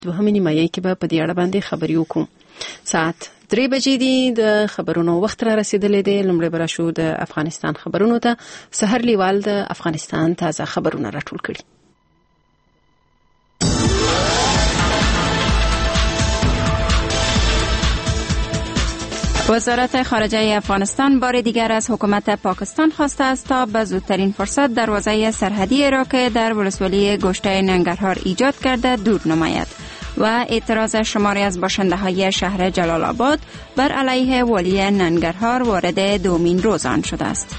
دوهمه نیمایي کې به په دې اړه باندې خبرې وکړو. ساعت 3 بجې دي. د خبرونو وخت را رسیدلې دی. لومړی به راشو د افغانستان خبرونو ته. سحر لیوال د افغانستان تازه خبرونه راټول کړي. وزارت خارجه افغانستان بار دیگر از حکومت پاکستان خواسته است تا به زودترین فرصت دروازه سرحدی را که در ولسوالی گوشته ننگرهار ایجاد کرده دور نماید و اعتراض شماری از باشنده های شهر جلال آباد بر علیه والی ننگرهار وارد دومین روز آن شده است.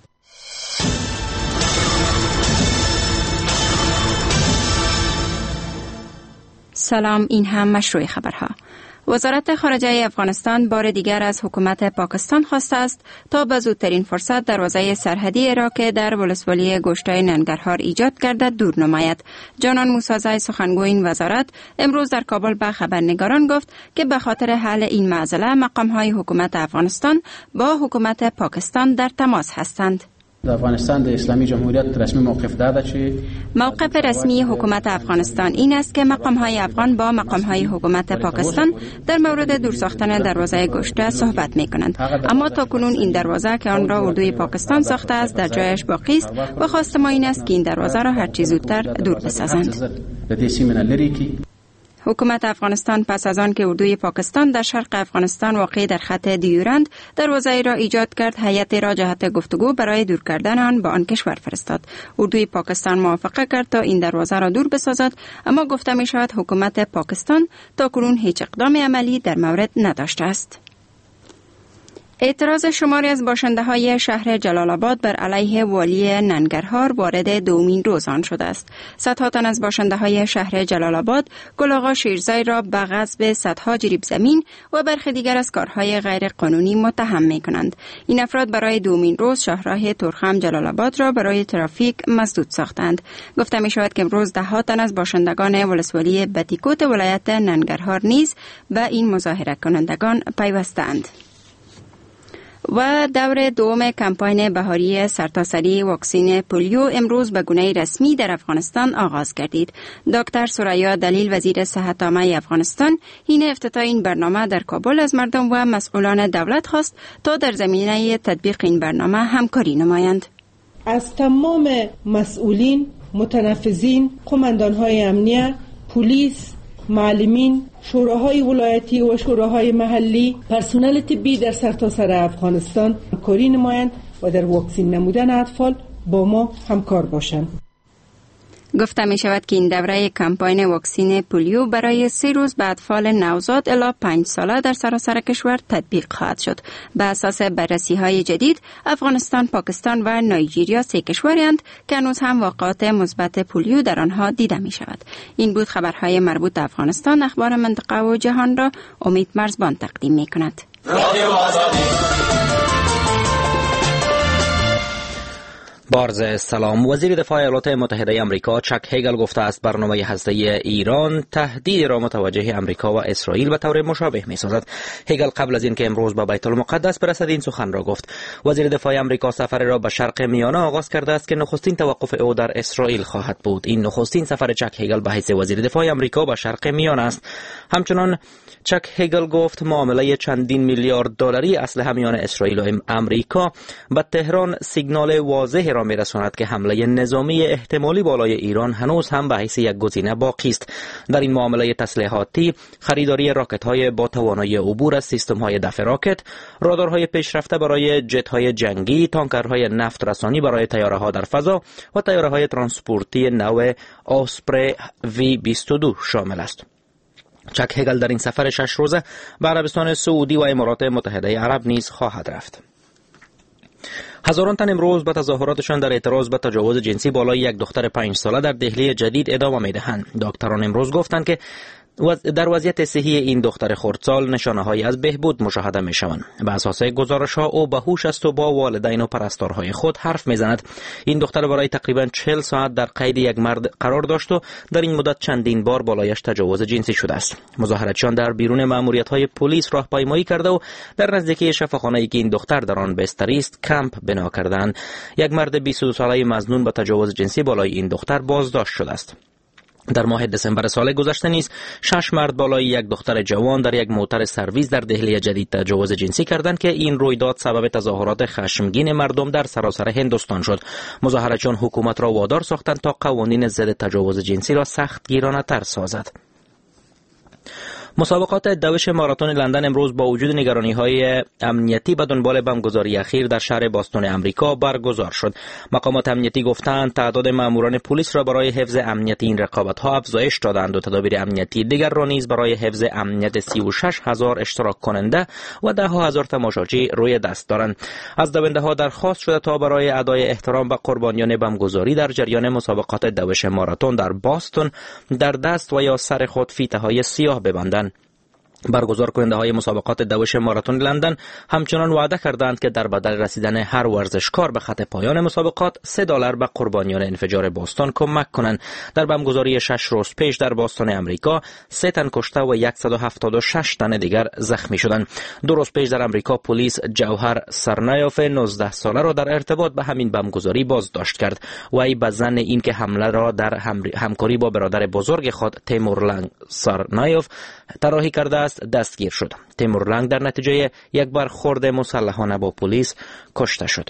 سلام، این هم مشروع خبرها. وزارت خارجه افغانستان بار دیگر از حکومت پاکستان خواسته است تا به زودترین فرصت دروازه سرحدی را که در ولسوالی گوشته ننگرهار ایجاد کرده دور نماید. جانان موسازی سخنگوی این وزارت امروز در کابل به خبرنگاران گفت که به خاطر حل این معضله مقام‌های حکومت افغانستان با حکومت پاکستان در تماس هستند. افغانستان د اسلامی جمهوریت رسمی موقف داده چې موقف رسمی حکومت افغانستان این است که مقام‌های افغان با مقام‌های حکومت پاکستان در مورد دور ساختن دروازه گوشته صحبت می‌کنند، اما تاکنون این دروازه که آن را اردوی پاکستان ساخته است در جایش باقی است و خواست ما این است که این دروازه را هر چه زودتر دور بسازند. حکومت افغانستان پس از آن که اردوی پاکستان در شرق افغانستان واقع در خط دیورند دروازه را ایجاد کرد، هیئت را جهت گفتگو برای دور کردن آن به آن کشور فرستاد. اردوی پاکستان موافقت کرد تا این دروازه را دور بسازد، اما گفته می شود حکومت پاکستان تاکنون هیچ اقدام عملی در مورد نداشته است. اعتراض شماری از باشنده های شهر جلال آباد بر علیه والی ننگرهار وارد دومین روز آن شده است. صدها تن از باشنده های شهر جلال آباد گل آقا شیرزای را به غصب صدها جریب زمین و برخی دیگر از کارهای غیر قانونی متهم می کنند. این افراد برای دومین روز شاهراه تورخم جلال آباد را برای ترافیک مسدود ساختند. گفته می شود که امروز ده ها تن از باشندگان ولسوالی بتیکوت ولایت ننگرهار نیز به این مظاهره کنندگان پیوستند. و دور دوم کمپاین بهاری سرتاسری واکسین پولیو امروز به گونه رسمی در افغانستان آغاز گردید. دکتر سریا دلیل وزیر صحت عامه افغانستان حین افتتاح این برنامه در کابل از مردم و مسئولان دولت خواست تا در زمینه تطبیق این برنامه همکاری نمایند. از تمام مسئولین، متنفذین، قماندان‌های امنیه، پلیس، معلمین، شوراهای ولایتی و شوراهای محلی، پرسنل طبی در سرتاسر افغانستان همکاری نمایند و در واکسین نمودن اطفال با ما همکار باشند. گفته می شود که این دوره کمپاین واکسین پولیو برای 3 روز به اطفال نوزاد الی 5 ساله در سراسر کشور تطبیق خواهد شد. به اساس بررسی های جدید، افغانستان، پاکستان و نایجیریا 3 کشورند که هنوز هم واقعات مثبت پولیو در آنها دیده می شود. این بود خبرهای مربوط به افغانستان. اخبار منطقه و جهان را امید مرزبان تقدیم می کند. بارز سلام. وزیر دفاع ایالات متحده آمریکا چک هیگل گفته است برنامه هسته‌ای ایران تهدید را متوجه آمریکا و اسرائیل به طور مشابه می‌سازد. هیگل قبل از اینکه امروز به بیت المقدس برسد این سخن را گفت. وزیر دفاع آمریکا سفر را به شرق میانه آغاز کرده است که نخستین توقف او در اسرائیل خواهد بود. این نخستین سفر چک هیگل به حیث وزیر دفاع آمریکا به شرق میانه است. همچنان چک هیگل گفت معامله چندین میلیارد دلاری اسلحه میان اسرائیل و امریکا به تهران سیگنال واضح را می‌رساند که حمله نظامی احتمالی بالای ایران هنوز هم به حیث یک گزینه باقی است. در این معامله تسلیحاتی، خریداری راکت‌های با توانایی عبور از سیستم‌های دفع راکت، رادارهای پیشرفته برای جت‌های جنگی، تانکرهای نفت رسانی برای طیاره‌ها در فضا و طیاره‌های ترانسپورتی نو آسپر V-22 شامل است. چک هیگل در این سفر 6 روزه به عربستان سعودی و امارات متحده عرب نیز خواهد رفت. هزاران تن امروز به تظاهراتشان در اعتراض به تجاوز جنسی بالای یک دختر 5 ساله در دهلی جدید ادامه می‌دهند. دکتران امروز گفتند که در وضعیت صحی این دختر خردسال نشانه‌هایی از بهبود مشاهده می‌شوند. به اساس گزارش‌ها او به هوش است و با والدین و پرستارهای خود حرف می‌زند. این دختر برای تقریباً 40 ساعت در قید یک مرد قرار داشت و در این مدت چندین بار بالایش تجاوز جنسی شده است. مظاهراتچیان در بیرون مأموریت‌های پلیس راهپیمایی کرده و در نزدیکی شفاخانه‌ای که این دختر در آن بستری است کمپ بنا کردند. یک مرد 22 ساله مظنون به تجاوز جنسی بالای این دختر بازداشت شده است. در ماه دسامبر سال گذشته نیز 6 مرد بالای یک دختر جوان در یک موتر سرویس در دهلی جدید تجاوز جنسی کردند که این رویداد سبب تظاهرات خشمگین مردم در سراسر هندوستان شد. مظاهرچیان حکومت را وادار ساختند تا قوانین ضد تجاوز جنسی را سختگیرانه‌تر سازد. مسابقات دوش ماراتون لندن امروز با وجود نگرانی‌های امنیتی به دنبال بمبگذاری اخیر در شهر باستون امریکا برگزار شد. مقامات امنیتی گفتند تعداد ماموران پلیس را برای حفظ امنیت این رقابت‌ها افزایش دادند و تدابیر امنیتی دیگر را نیز برای حفظ امنیت 36,000 اشتراک کننده و 10,000 تماشاچی روی دست دارند. از دونده‌ها درخواست شده تا برای ادای احترام به قربانیان بمبگذاری در جریان مسابقات دوش ماراتون در باستون در دست و یا سر خود فیته‌های سیاه ببندند. برگزار کننده های مسابقات دوش ماراتون لندن همچنان وعده کردند که در بدل رسیدن هر ورزشکار به خط پایان مسابقات $3 به قربانیان انفجار باستون کمک کنند. در بمبگذاری 6 روز پیش در باستون امریکا 3 تن کشته و 176 تن دیگر زخمی شدند. 2 روز پیش در امریکا پلیس جوهر سرنایوف 19 ساله را در ارتباط به همین بمبگذاری بازداشت کرد. وی به ظن اینکه حمله را در همکاری با برادر بزرگ خود تیمورلنگ سرنایوف طراحی کرده است دستگیر شد. تیمورلنگ در نتیجه یک برخورد مسلحانه با پلیس کشته شد.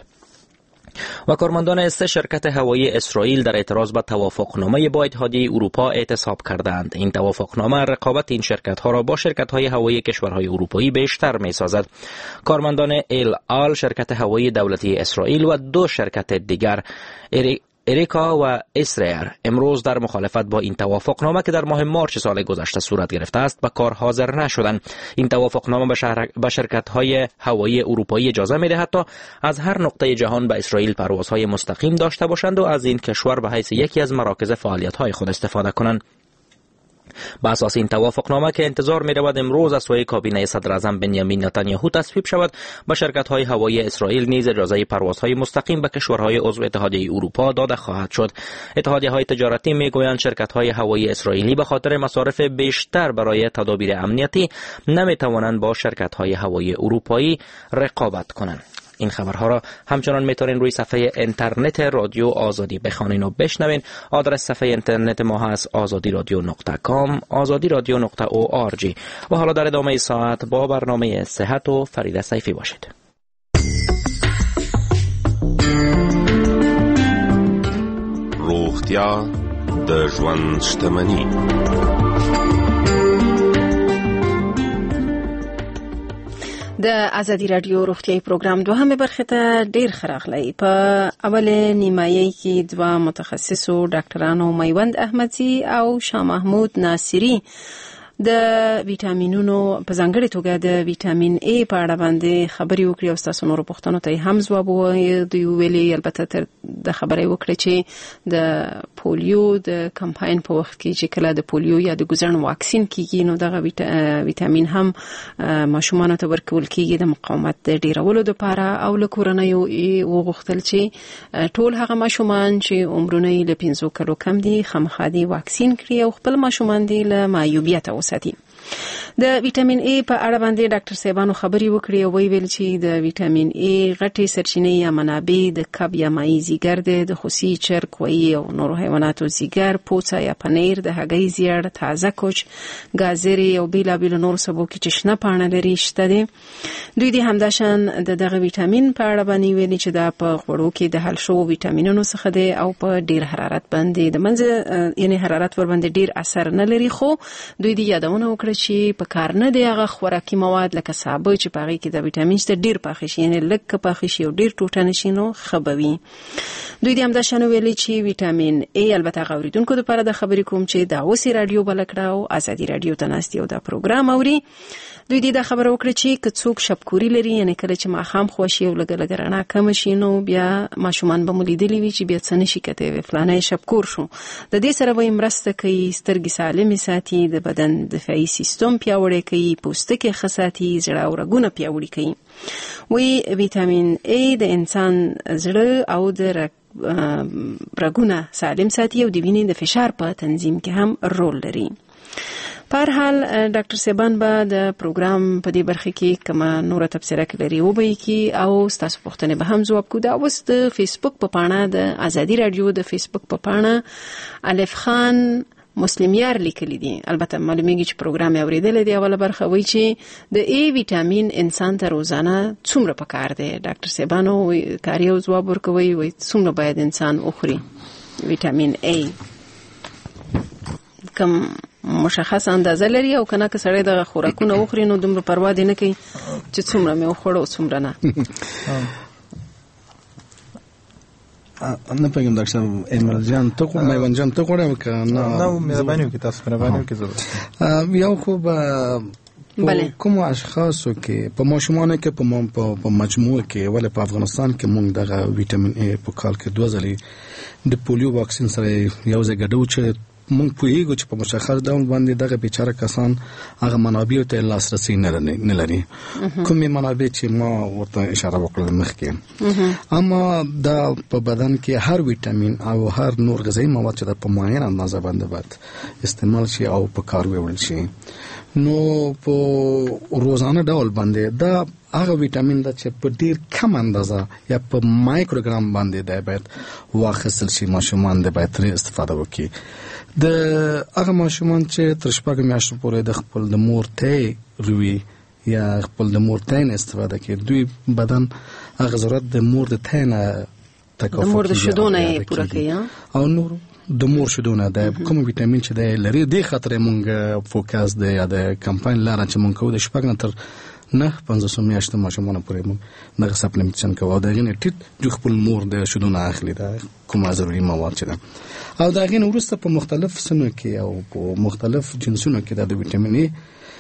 و کارمندان 3 شرکت هوایی اسرائیل در اعتراض به توافقنامه با اتحادیه اروپا اعتصاب کردند. این توافقنامه رقابت این شرکت‌ها را با شرکت‌های هوایی کشورهای اروپایی بیشتر می‌سازد. کارمندان ال آل شرکت هوایی دولتی اسرائیل و 2 شرکت دیگر اریکا و اسرایر امروز در مخالفت با این توافقنامه که در ماه مارس سال گذشته صورت گرفته است به کار حاضر نشدند. این توافقنامه به شرکت‌های هوایی اروپایی اجازه می‌دهد تا از هر نقطه جهان به اسرائیل پروازهای مستقیم داشته باشند و از این کشور به حیث یکی از مراکز فعالیت‌های خود استفاده کنند. با اساس این توافقنامه که انتظار می رود امروز از سوی کابینه صدر اعظم بنیامین نتانیاهو تصویب شود، به شرکت‌های هوایی اسرائیل نیز اجازه پروازهای مستقیم به کشورهای عضو اتحادیه اروپا داده خواهد شد. اتحادیه‌های تجارتی می‌گویند شرکت‌های هوایی اسرائیلی به خاطر مصارف بیشتر برای تدابیر امنیتی نمی‌توانند با شرکت‌های هوایی اروپایی رقابت کنند. این خبرها را همچنان میتونین روی صفحه اینترنت رادیو آزادی بخوانین و بشنوین. آدرس صفحه اینترنت ما هست azadiradio.com azadiradio.org. و حالا در ادامه ساعت با برنامه صحت و فرید سیفی باشید. روغتیا د ژوند شتمني. د ازادي رادیو روغتیايي پروګرام دوهمه برخه ته ډیر خراغلی. په اول نیمایي کې 2 متخصصو ډاکټرانو میوند احمدزي او شاه محمود ناصری د ویټامینونو په ځانګړي توګه د ویټامین ای په اړه باندې خبرې وکړې او تاسو نور پوښتنو ته هم ځواب ووایي. دوی ویلي البته تر د خبرې وکړې چې د پولیو د کمپاین په وخت کې چې کله د پولیو یا د ګوزن واکسین کیږي نو دغه ویټامین هم ماشومانو ته ورکول کیږي د مقاومت د ډیرولو لپاره او له کورنیو وغوښتل چې ټول هغه ماشومان چې عمرونه یې له 15 کلو کم دي خامخا دي واکسین کړي او خپل ماشومان دي له معیوبیت وساتي. د ویټامین ای په اړه باندې ډاکټر صاحبانو خبري وکړي او ویل چې د ویټامین ای غټي سرچینې یا منابع د کب یا مای زیګر د خوسي چرګ وای او نور حیواناتو زیګر، پوڅه یا پنیر، د هګۍ زیړ، تازه کوچ، گازري او بیلابیل نور سبو کې چې شنه پاڼه لري شته دي. دوی د همداشان دغه ویټامین په اړه باندې ویلي چې دا په غوړو کې د حل شو ویټامینونو څخه دی او په ډیر حرارت باندې د منځ یعنی حرارت ور باندې ډیر اثر نه لري. خو دوی د یادونه وکړه چې په کار نه دی هغه خوراکي مواد لکه سابه چې پاغي کې د ویټامین څخه ډیر پاخې شي، یعنی لکه پاخې شي او ډیر ټوټه نشي نو خبوي. دوی د همداشان ویلي چې ویټامین ای البته غوړیدونکو لپاره د خبرې کوم چې دا اوسې رادیو بلکړه او ازادي رادیو ته ناستي او دا پروګرام اوري. دوی د خبرو وکړه چې کڅوک شپکوري لري، یعنی کله چې ماخام خوشي او لګ رڼا کم شي نو بیا ماشومان به ملیدلی وي چې بیا څه نشي کته وي فلانه شپکور شو. د دې سره به مرسته کوي سترګې سالم ساتي، د بدن دفاعي سیستم پیاوړی کوي، پوستکی خساتي، زړه او رګونه پیاوړي کوي. وی ویټامین ای د انسان زړه او د رګونه سالم ساتي او د وینې د فشار په تنظیم کې هم رول لري. په هر حال ډاکټر صاحبان به د پروګرام په دې برخه کې کومه نور تفسیره لري او به کی او تاسو پوښتنه به هم ځواب کو. دا اوس د فیسبوک په پاڼه د ازادي رادیو د فیسبوک په پاڼه الف خان مسلمیار لیکلی دي. البته معلومیږي چې پروګرام اوریدل دی. اوله برخه وایي چې د ای ویټامین انسان ته روزانه څومره پکار دی. ډاکټر سیبانو کاریو ځواب ورکوي وایي څومره باید انسان وخوري ویټامین ای. کوم مشخص اندازه لري او کنه که سړی د خوراکونه وخوري نو دومره پروا دی نه کوي چې څومره مې وخوړ او څومره نه. نه پېږم ډاکټر ایمل جان ته خو میوند جان ته خوړم که نه مهرباني وکړئ تاسو مهرباني وکړئ. یو خو به کوم اشخاصو کې په ماشومانو کې په مجموع کې ولې په افغانستان کې موږ دغه ویټامین ای په کال کې 2 ځلې د پولیو واکسین سره یو ځای ګډو چې موږ پوهیږو چې په مشخص ډول باندې دغه بیچاره کسان هغه منابع ته لاسرسي نه لري. کومې منابع چې ما ورته اشاره وکړه مخکې، اما دا په بدن کې هر ویټامین او هر نور غذایی مواد چې په معین اندازه باندې باید استعمال شي او په کار وړل شي. نو په روزانه ډول باندې دا هغه ویټامین دا چې په ډیر کم اندازه یا په مایکروګرام باندې دا باید واخیستل شي. ماشومان دا باید ترې استفاده وکړي. د هغه ماشومان چې تر 6 میاشتو پورې د خپل د مور ته روي یا خپل د مور ته استفاده کوي، دوی بدن هغه ضرورت د مور د ته نه تکافل، د مور د شیدونه پوره کوي او نور د مور شیدونه د کوم ویټامین چې د لري د خطر مونږ فوکس د یا د کمپاین لاره چې مونږ کوو د 6 نه تر 9-15 میاشتو ماشومان پورې مونږ دغه سپلیمنټیشن کوو. دا غینې ټیټ د خپل مور د شیدونه اخلي دا کومه ضروري مواد چې ده او دا غینې وروسته په مختلف سنو کې او په مختلف جنسونو کې د ویټامین ای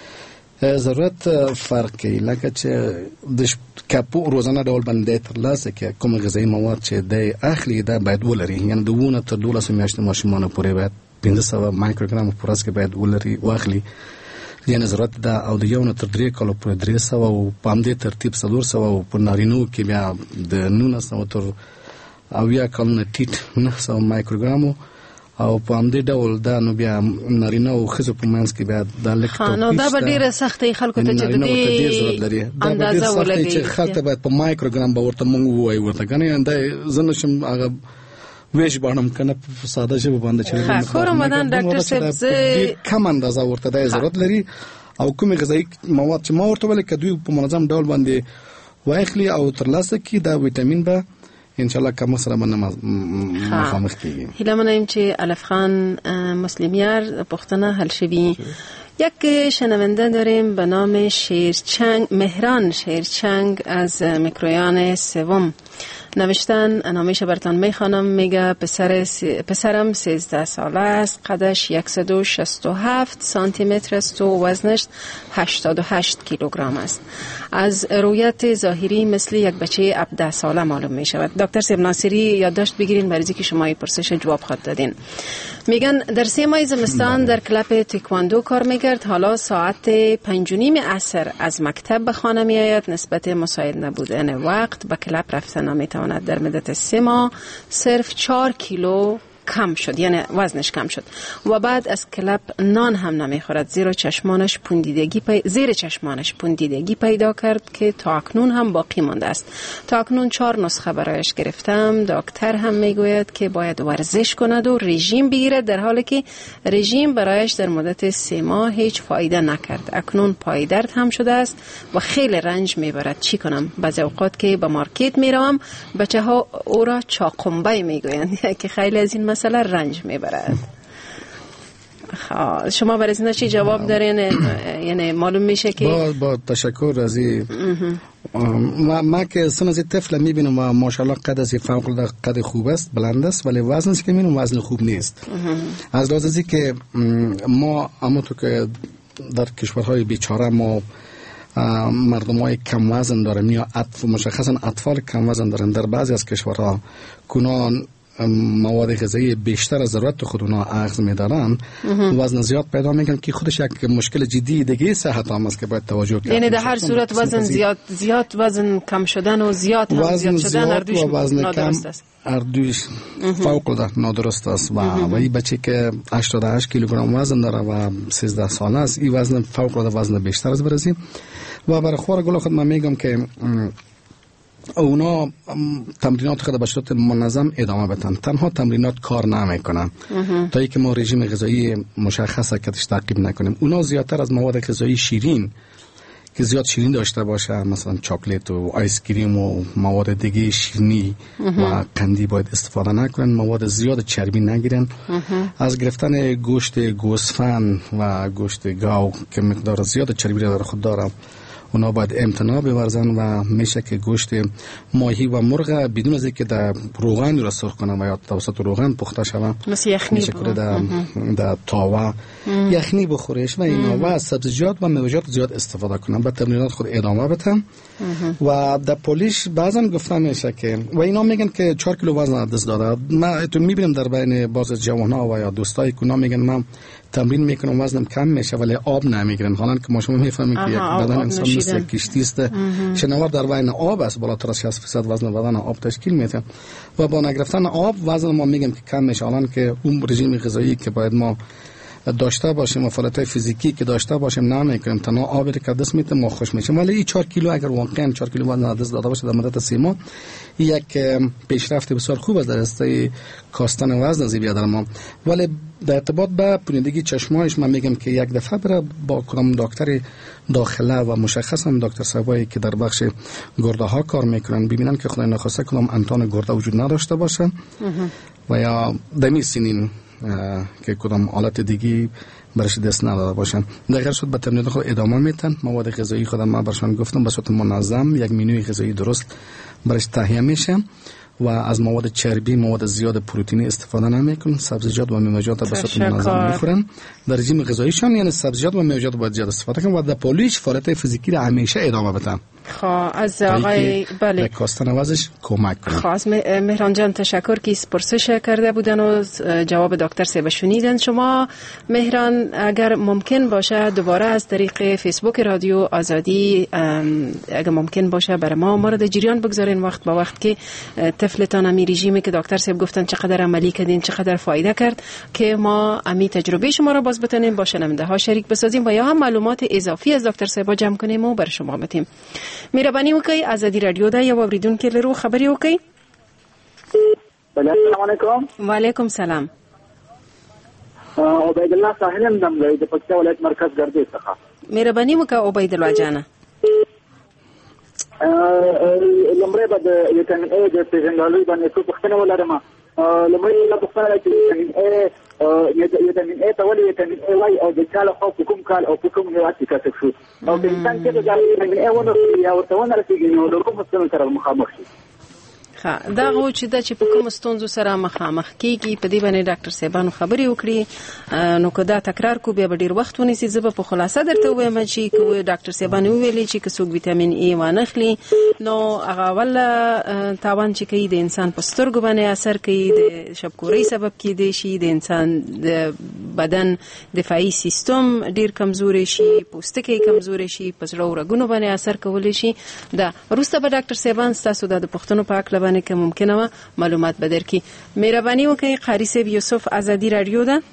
ضرورت فرق کوي. لکه چې د کپو روزانه ډول باندې ترلاسه کې کوم غذایی مواد چې د اخلي دا باید ولري، یعنی د 1 تر 12 میاشتو ماشومان پورې باید 500 مایکروګرام په ورځ کې باید ولري واخلي. یعنی ضرورت دا او د 1 تر 3 کالو پورې 300 او په همدې ترتیب 400 او په نارینو کې بیا د 1900 تر او یا کالو ټیټ 900 مایکروګرام او په همدې ډول دا نو بیا نارینه او ښځو په منځ کې بیا دا لیک توپیر نو دا به ډیره سختي خلکو ته چې د دې اندازه ولګي چې خلک باید په مایکروګرام به ورته مونږ وایي ورته کنه دا زنه شم هغه ویش باندې کنه په ساده ژبه باندې چې خورم بدن ډاکټر صاحب کم اندازه ورته د ضرورت لري او کومې غذایی مواد چې ما ورته ولې کدوې په منظم ډول باندې واخلي او ترلاسه کی دا ویټامین به ان شاء الله کوم سره باندې مخامخ کیږي. هیله منم چې الف خان مسلمیار پختنه حل شوی. یک شنونده داریم به نام شیرچنگ، مهران شیرچنگ از میکرویان سوم. نوشتن نامش برتان میخوانم. میگه پسرم 13 ساله است، قدش 167 سانتی متر است و وزنش 88 کیلوگرم است. از رویت ظاهری مثل یک بچه 17 ساله معلوم می شود. دکتر سیب ناصری یادداشت بگیرین برای اینکه شما این پرسش جواب خود دادین. میگن در 3 ماه زمستان در کلب تکواندو کار میکرد. حالا ساعت 5:30 عصر از مکتب به خانه می آید. نسبت مساعد نبودن وقت به کلب رفتن نمیتواند. در مدت 3 ماه صرف 4 کیلو کم شد، یعنی وزنش کم شد و بعد از کلب نان هم نمیخورد. زیر چشمانش پوندیدگی پیدا کرد که تا اکنون هم باقی مانده است. تا اکنون 4 نسخه برایش گرفتم. دکتر هم میگوید که باید ورزش کند و رژیم بگیرد، در حالی که رژیم برایش در مدت 3 ماه هیچ فایده نکرد. اکنون پای درد هم شده است و خیلی رنج میبرد. چی کنم؟ بعضی اوقات که به مارکت میروم بچه ها او را چاقنبه میگویند که خیلی از این مسئله رنج میبرد. شما برای این چی جواب دارین؟ یعنی معلوم میشه که با تشکر از ما که سن از طفل میبینم و ماشاءالله قد از فوق العاده قد خوب است، بلند است، ولی وزنش که میبینم وزن خوب نیست. از لحاظ که ما همونطور که در کشورهای بیچاره ما مردمای کم وزن داریم یا مشخصا اطفال کم وزن داریم. در بعضی از کشورها کنان مواد غذایی بیشتر از ضرورت خود اونا اخذ می‌دارن، وزن زیاد پیدا میکنن که خودش یک مشکل جدی دیگه صحت هم است که باید توجه کرد. یعنی در هر صورت وزن زیاد وزن کم شدن و زیاد هم زیاد شدن اردوش نادرست است. اردوش فوق العاده نادرست است و این بچه که 88 کیلوگرم وزن داره و 13 ساله است، این وزن فوق العاده وزن بیشتر از برزی. و برای خور گل خود من میگم که اونا تمرینات خود به صورت منظم ادامه بدن. تنها تمرینات کار نمیکنن تا اینکه ما رژیم غذایی مشخصه که تعقیب نکنیم. اونا زیادتر از مواد غذایی شیرین که زیاد شیرین داشته باشه، مثلا چاکلت و آیس کریم و مواد دیگه شیرینی و قندی باید استفاده نکنن. مواد زیاد چربی نگیرن. از گرفتن گوشت گوسفند و گوشت گاو که مقدار زیاد چربی را در خود داره اونا باید امتناع بورزن و میشه که گوشت ماهی و مرغ بدون از اینکه در روغن را سرخ کنن و یا توسط روغن پخته شوه میشه که در تاوا یخنی بخوریش و اینا و از سبزیجات و میوه‌جات زیاد استفاده کنن. با تمرینات خود ادامه بدن و در پولیش بعضا گفته میشه که و اینا میگن که 4 کیلو وزن از دست داده. من تو میبینم در بین بعض جوان‌ها و یا دوستای که اونا میگن من تمرین میکنم وزنم کم میشه ولی آب نمیگیرن، حالا که ما شما میفهمید که یک بدن انسان مثل کشتی است، شناور در بین آب است، بالاتر از 60% وزن بدن آب تشکیل میده و با نگرفتن آب وزن ما میگم که کم میشه. حالا که اون رژیم غذایی که باید ما داشته باشیم و فعالیت فیزیکی که داشته باشیم نمیکنیم، تنها آبی که دست میته ما خوش میشیم. ولی این 4 کیلو اگر واقعا 4 کیلو وزن دست داده باشه در مدت 3 ماه یک پیشرفت بسیار خوب است در راسته کاستن وزن زیبا در ما. ولی در ارتباط به پوسیدگی چشمایش من میگم که یک دفعه بره با کدام دکتر داخله و مشخصا دکتر صاحبایی که در بخش گرده ها کار میکنن ببینن که خدای نخواسته کدام انتان گرده وجود نداشته باشه و یا دمی سینین که کدام حالت دیگی برش دست نداده باشن. در غیر صورت به تمرین خود ادامه میتن. مواد غذایی خودم من برشان گفتم به صورت منظم یک منوی غذایی درست برش تهیه میشه و از مواد چربی، مواد زیاد پروتئینی استفاده نمیکنن. سبزیجات و میوه‌جات به صورت منظم میخورن. در رژیم غذاییشان یعنی سبزیجات و میوه‌جات باید زیاد استفاده کنن و در پولیش فعالیت فیزیکی را همیشه ادامه بدن. از آقای بله کاستن وزنش کمک کنه. از مهران جان تشکر که پرسش کرده بودن و جواب دکتر صاحب شنیدن. شما مهران اگر ممکن باشه دوباره از طریق فیسبوک رادیو آزادی اگر ممکن باشه برای ما مورد جریان بگذارین وقت با وقت که طفلتان امی رژیمی که دکتر صاحب گفتن چقدر عملی کردین چقدر فایده کرد که ما امی تجربه شما را باز بتونیم با شنونده ها شریک بسازیم و یا هم معلومات اضافی از دکتر صاحب جمع کنیم و بر شما بدیم. مهربانی وکړئ آزادی رادیو دا یو اوریدونکو لرو خبري وکړئ. السلام علیکم. وعلیکم السلام. عبید الله ساحل دم د پکتیا ولایت مرکز ګردې څخه. مهرباني وکړه عبید الله جانه. لمړی به د ویټامین ای د پیژندګلوي باندې څه پوښتنه ولرم. لمړی له پوښتنه چې ویټامین ای ته ولې ویټامین ای وای او د چا لخوا په کوم کال او په کوم هېواد کې کشف شو او د انسان کې د ویټامین ای ونه یا ورته ونه رسېږي نو د کوم ستونزو سره مخامخ شي. دا غو چې د چې په کوم ستونزو سره مخامخ کیږي په دې باندې ډاکټر صاحبانو خبري وکړي نو کدا تکرار کو به ډیر وخت ونیسي. زه په خلاصه درته وایم چې کو ډاکټر صاحبانو ویلي چې کڅوګ ویټامین ای وانخلي نو هغه ول تاوان چې کوي د انسان په سترګو باندې اثر کوي، د شبکوري سبب کیدی شي، د انسان د بدن دفاعي سیستم ډیر کمزوري شي، پوستکی کمزوري شي، په زړه او رګونو باندې اثر کولی شي. دا وروسته به ډاکټر صاحبان تاسو د پښتنو پاک که ممکنه و معلومات بدر کی. مهربانی وکړئ قاری صاحب یوسف آزادی رادیو ده.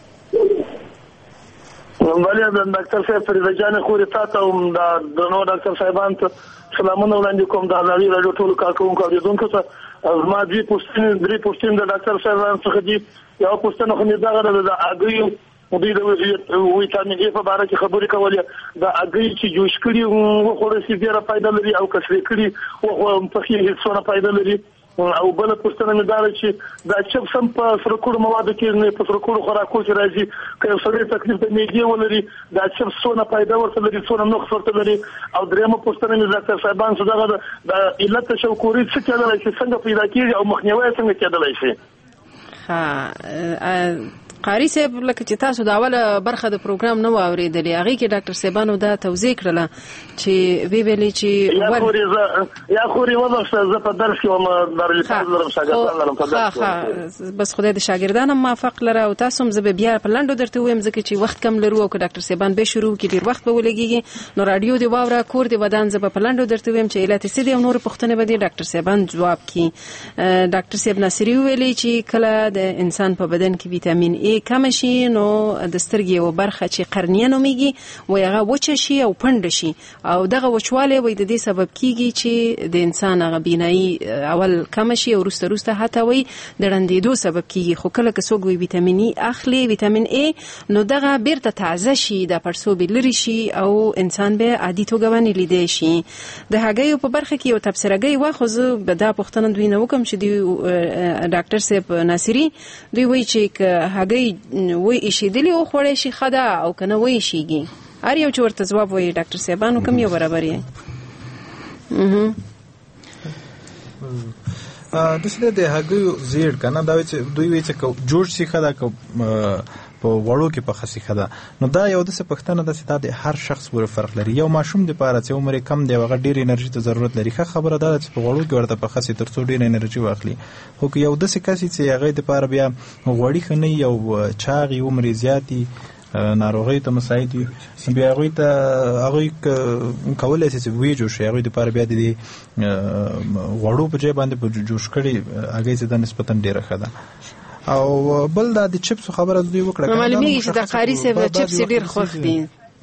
ولی ډاکټر صاحب فریضه جان خوري تاسو هم د نو ډاکټر صاحبان ته سلامونه وړاندې کوم د آزادی رادیو ټول کارکونکو اوریدونکو ته. ما دې پوښتنه د ډاکټر صاحبان څخه دي. یو پوښتنه خو نه دا د اګریو دوی د ویټامین ای په اړه خبرې کولې. د اګری چې جوش کړي او خوري سي ډیره فائدہ لري او کسرې کړي او په کې هیڅ څه فائدہ لري. او بل پوښتنه مې دا چې دا چې سم په سرکوړو موادو کې نه په سرکوړو خوراکو چې راځي که سړی تکلیف د میږي ولري دا چې څونه فائدہ ورته لري څونه نقص ورته لري. او درېمه پوښتنه مې ډاکټر صاحبان څخه د علت شوکوري څه کېدای شي څنګه پیدا کیږي او مخنیوي څنګه کېدای شي. قاری صاحب لکه چې تاسو دا اوله برخه د پروګرام نو اوریدلې هغه کې ډاکټر صاحبانو دا توضیح کړله چې ویلي چې یا خوري وځه زه په درس کې وم درلته لرم شاګردان لرم په درس بس خدای د شاګردانو موافق لره او تاسو هم زه بیا په لاندو درته وایم ځکه چې وخت کم لرو او ډاکټر صاحبان به شروع کې ډیر وخت به ولګيږي نو رادیو دی واوره کور دی ودان زه په لاندو درته وایم چې علت څه دی او نور پوښتنه به دي ډاکټر صاحبان جواب کړي. ډاکټر صاحب ناصری ویلي چې کله د انسان په بدن کې ویټامین ای ای کم شي نو د سترګې یو برخه چې قرنیه نومیږي وای هغه وچه شي او پند شي او دغه وچوالی وای د دې سبب کیږي چې د انسان هغه بینایي اول کم شي او وروسته حتی وای د رندېدو سبب کیږي. خو کله که څوک ویټامین ای اخلي ویټامین ای نو دغه بیرته تازه شي د پړسوبې لري شي او انسان به عادي توګه باندې لیدای شي. د هګیو په برخه کې یو تبصرهګي واخو زه به دا پوښتنه دوی نه وکم چې دی ډاکټر صاحب ناصری دوی وایي چې هګۍ وایي ایشېدلې او خوړی شي ښه ده او که نه وایي ایشېږي. هر یو چې ورته ځواب وایي ډاکټر صاحبانو کوم یو برابر یې داسې د هګیو زیړ که نه دا وایي چې دوی وایي چې جوړ شي ښه ده که په وړو کې پخه شي ښه ده. نو دا یو داسې پوښتنه ده چې دا د هر شخص پورې فرق لري. یو ماشوم دپاره چې عمر یې کم دی هغه ډېر انرژي ته ضرورت لري ښه خبره دا ده چې په وړو کې ورته پخه شي تر څو ډېره انرژي واخلي. خو که یو داسې کس چې هغې دپاره بیا غوړي ښه نه وي او چاغ وي عمر یې زیات وي ناروغۍ ته مساعد وي بیا هغوی کولی شي چې ویې جوړ شي هغوی دپاره بیا د دې غوړو په ځای باندې په جوش کړي هګۍ چې دا نسبتا ډېره ښه ده. او بل دا د چپس خبره دوی وکړه معلومیږي چې د قاری صاحب د چپس ډېر خوښ دي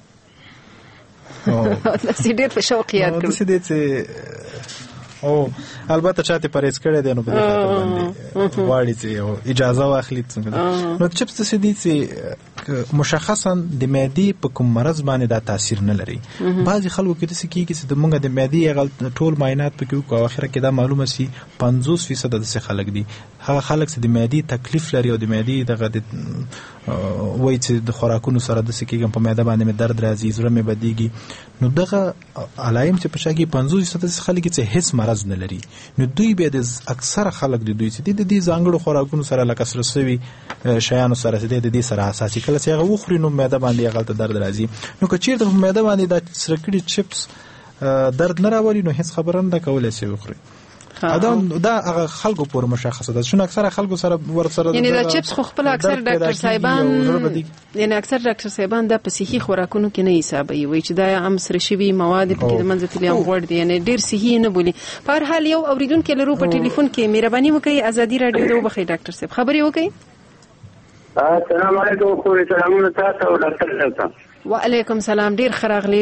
داسې ډېر په شوق یاد کړو داسې دی چې او البته چاته پرهیز کړی دی نو په دې خاطر باندې غواړي چې اجازه واخلي نو چپس داسې دي چې مشخصا د معدې په کوم مرض باندې دا تاثیر نه لري. بعضې خلکو کې داسې کېږي چې زموږ د معدې ټول معاینات پکې وکړو او اخره کې دا معلومه شي 50% داسې خلک دي هغه خلک چې د معدې تکلیف لري او د معدې دغه وایي چې د خوراکونو سره داسې کېږم په معده باندې مې درد راځي زړه مې بدېږي نو دغه علایم چې په شا کې 50% خلک چې هیڅ مرض نه لري نو دوی بیا د اکثره خلک د دوی چې د دې ځانګړو خوراکونو سره لکه سره سوي شیانو سره چې د دې سره حساسي کله چې هغه وخوري نو معده باندې هغه ته درد راځي. نو که چیرته په معده باندې دا سره کړي چپس درد نه راولي نو هیڅ خبره نه کولی شي وخوري. دا هغه خلکو پورې مشخصه ده شنو اکثره خلکو سره ورسره یعنی دا چپس خو خپل اکثر ډاکټر صاحبان یعنی اکثر ډاکټر صاحبان د صحي خوراکونو کې نه حسابوي وایي چې دا هم سره شوي مواد پکې د منځ تلي هم غوړ دي یعنی ډیر صحي نه بولي. په هر حال یو اوریدونکو لرو په ټلیفون کې مهرباني وکړئ ازادي رادیو ته وبخښئ ډاکټر صاحب خبرې وکړئ. السلام علیکم خو سلامونه تاسو او ډاکټر صاحب. وعلیکم سلام ډیر خراغلی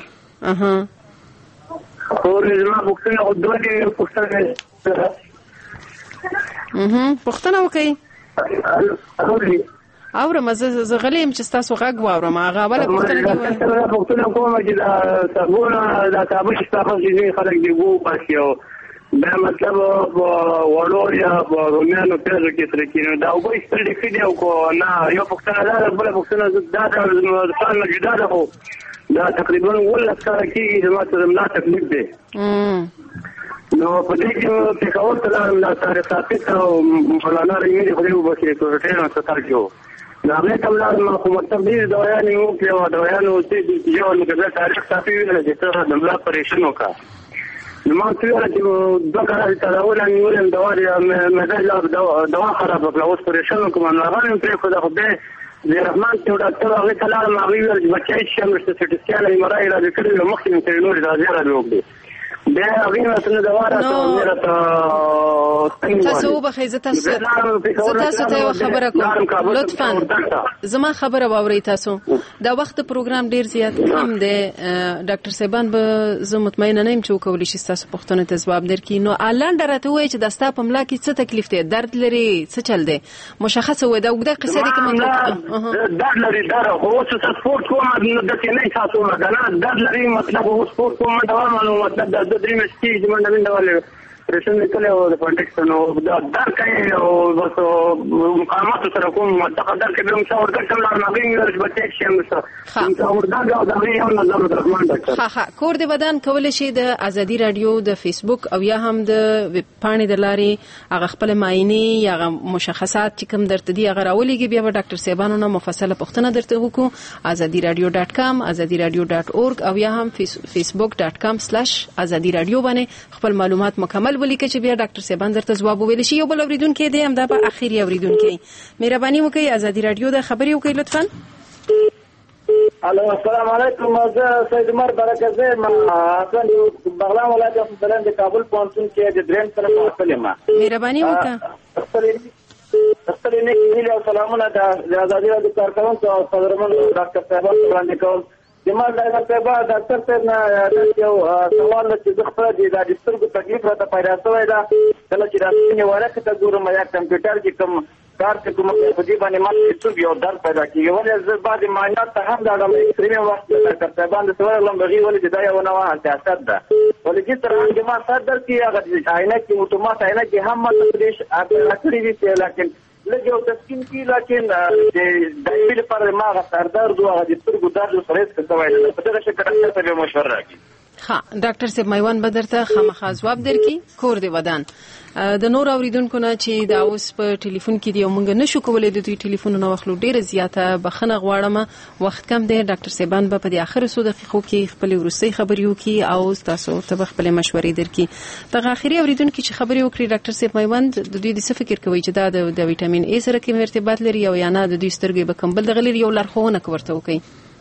خو زما پوښتنه او دوه دې پوښتنه وکړئ. اورم زه غلی یم چې ستاسو غږ واورم هغه اوله پوښتنه کوم چې دا صابون دا صابون چې تاسو یې خلک دی وو پاسیو دا مطلب وړو یا رومیانو پیازو کې سره کېنو دا وګورئ ستړي کړي او کو نه یو پوښتنه دا بله پوښتنه دا ځان نه جدا ده خو دا تقریبا 18 کال کېږي زما ته ملا تکلیف دی نو په دې کې پېښور ته لاړم دا طارق ثابت او مولانا رحیمي خدای وبخښي کوټې نه ستر کېو نو هغې ته ولاړم خو مطلب ډېرې دوایانې وکړې او دوایانو چې یو نو که طارق ثابت ویله چې ته د ملا پریشن وکړه نو ما ورته ویله چې 2 کاله تداول نیولم دوا خرابه کړه اوس پریشن وکړم نو هغه مې پرېښوده خو بیا د رحمان چې ډاکټر هغې ته لاړم هغې ویل چې بچی چې همېشته سټي سکین ایم آر آی راځې کړي نو مخکې مې ترې نورې راځې راځې وکړې بیا هغې راته نه دوا راته مې راته تاسو وبخئ زه تاسو ته یوه خبره کوم لطفا زما خبره واورئ تاسو دا وخت پروګرام ډېر زیات کم دی ډاکټر صاحبان به زه مطمئنه نه یم چې وکولی شي ستاسو پوښتنو ته ځواب درکړي نو لنډه راته ووایئ چې دا ستا په ملا کې څه تکلیف دی درد لري څه چل دی مشخصه ووایئ دا اوږده قصه دی که درد لري درد خو اوس سپورټ کوم نو داسې نه احساسومه که نه درد لري مطلب اوس سپورټ کوم منډه وهم نو مطلب دا 2-3 میاشتې کېږي چې منډه منډه ولې پریشن نکلی او د پنډکس نو دا درد کوي او بس مقاوماتو سره کوم دغه درد کوي بیا مو اورګډ ته ولاړم هغې مې ویل چې بچی چې همېشته اورګډ او د هغې یو نظر رحمان ډاکټر کور د بدن کولی شي د ازادي راډیو د فیسبوک او یا هم د ویب پاڼې د لارې هغه خپل معاینې یا هغه مشخصات چې کوم درته دي هغه راولېږي بیا به ډاکټر صاحبانو نه مفصله پوښتنه درته وکړو azadiradio.com azadiradio.org او یا هم facebook.com/azadiradio باندې خپل معلومات مکمل ولیکئ چې بیا ډاکټر صاحبان درته ځواب وویلی شي یو بل اورېدونکی دی همدا به اخري اورېدونکی مهرباني وکړئ ازادي راډیو د خبرې وکړئ لطفا. الو السلام علیکم زه سید عمر برکت یم اصل بغلان ولایت د کابل پوهنتون کې د دریم طرف محصل یم. مهرباني وکړه ستړي نه کیږي او سلامونه د ازادي راډیو کارکونکو او قدرمن ډاکټر صاحب وړاندې کوم. جمال ډاکټر صاحب نه یو سوال چې د خپل د سترګو تکلیف راته پیدا شوی دا کله چې راځي ورکه ته ګورم یا کمپیوټر کې کوم کار چې کوم په دې باندې ما څه یو درد پیدا کیږي ولې زه بعد معاینات ته هم دا د ایکسرې وخت ډاکټر صاحب د سوال لمبغي ولې دا یو نوع سیاست ده ولې چې تر هغه ما صدر کې هغه عینه کې اتومات عینه کې هم متدریش اخري دي لیکن لږه تسکین کی لیکن د دایله پر ما سردرد او د سترګو درد سره څه کوي په دغه شکل ډاکټر صاحب مشوره راکړي. ها ډاکټر صاحب میوان بدرته خامخا جواب درکې کور دی ودان د نور اوریدونکو نه چې دا اوس په ټلیفون کې دی او موږ نشو کولای د دوی ټلیفونونه واخلو ډیره زیاته بخنه غواړم وخت کم دی ډاکټر صاحبان په دې اخر سو دقیقو کې خپل ورسي خبريو کې او تاسو ته خپل مشورې درکې دغه اخري اوریدونکو چې خبري وکړي ډاکټر صاحب میوان د دوی د څه فکر کوي چې دا د وټامین ای سره کوم ارتباط لري او یا نه د دوی سترګې به کمبل دغه لري یو لارښوونه کوي وکړي.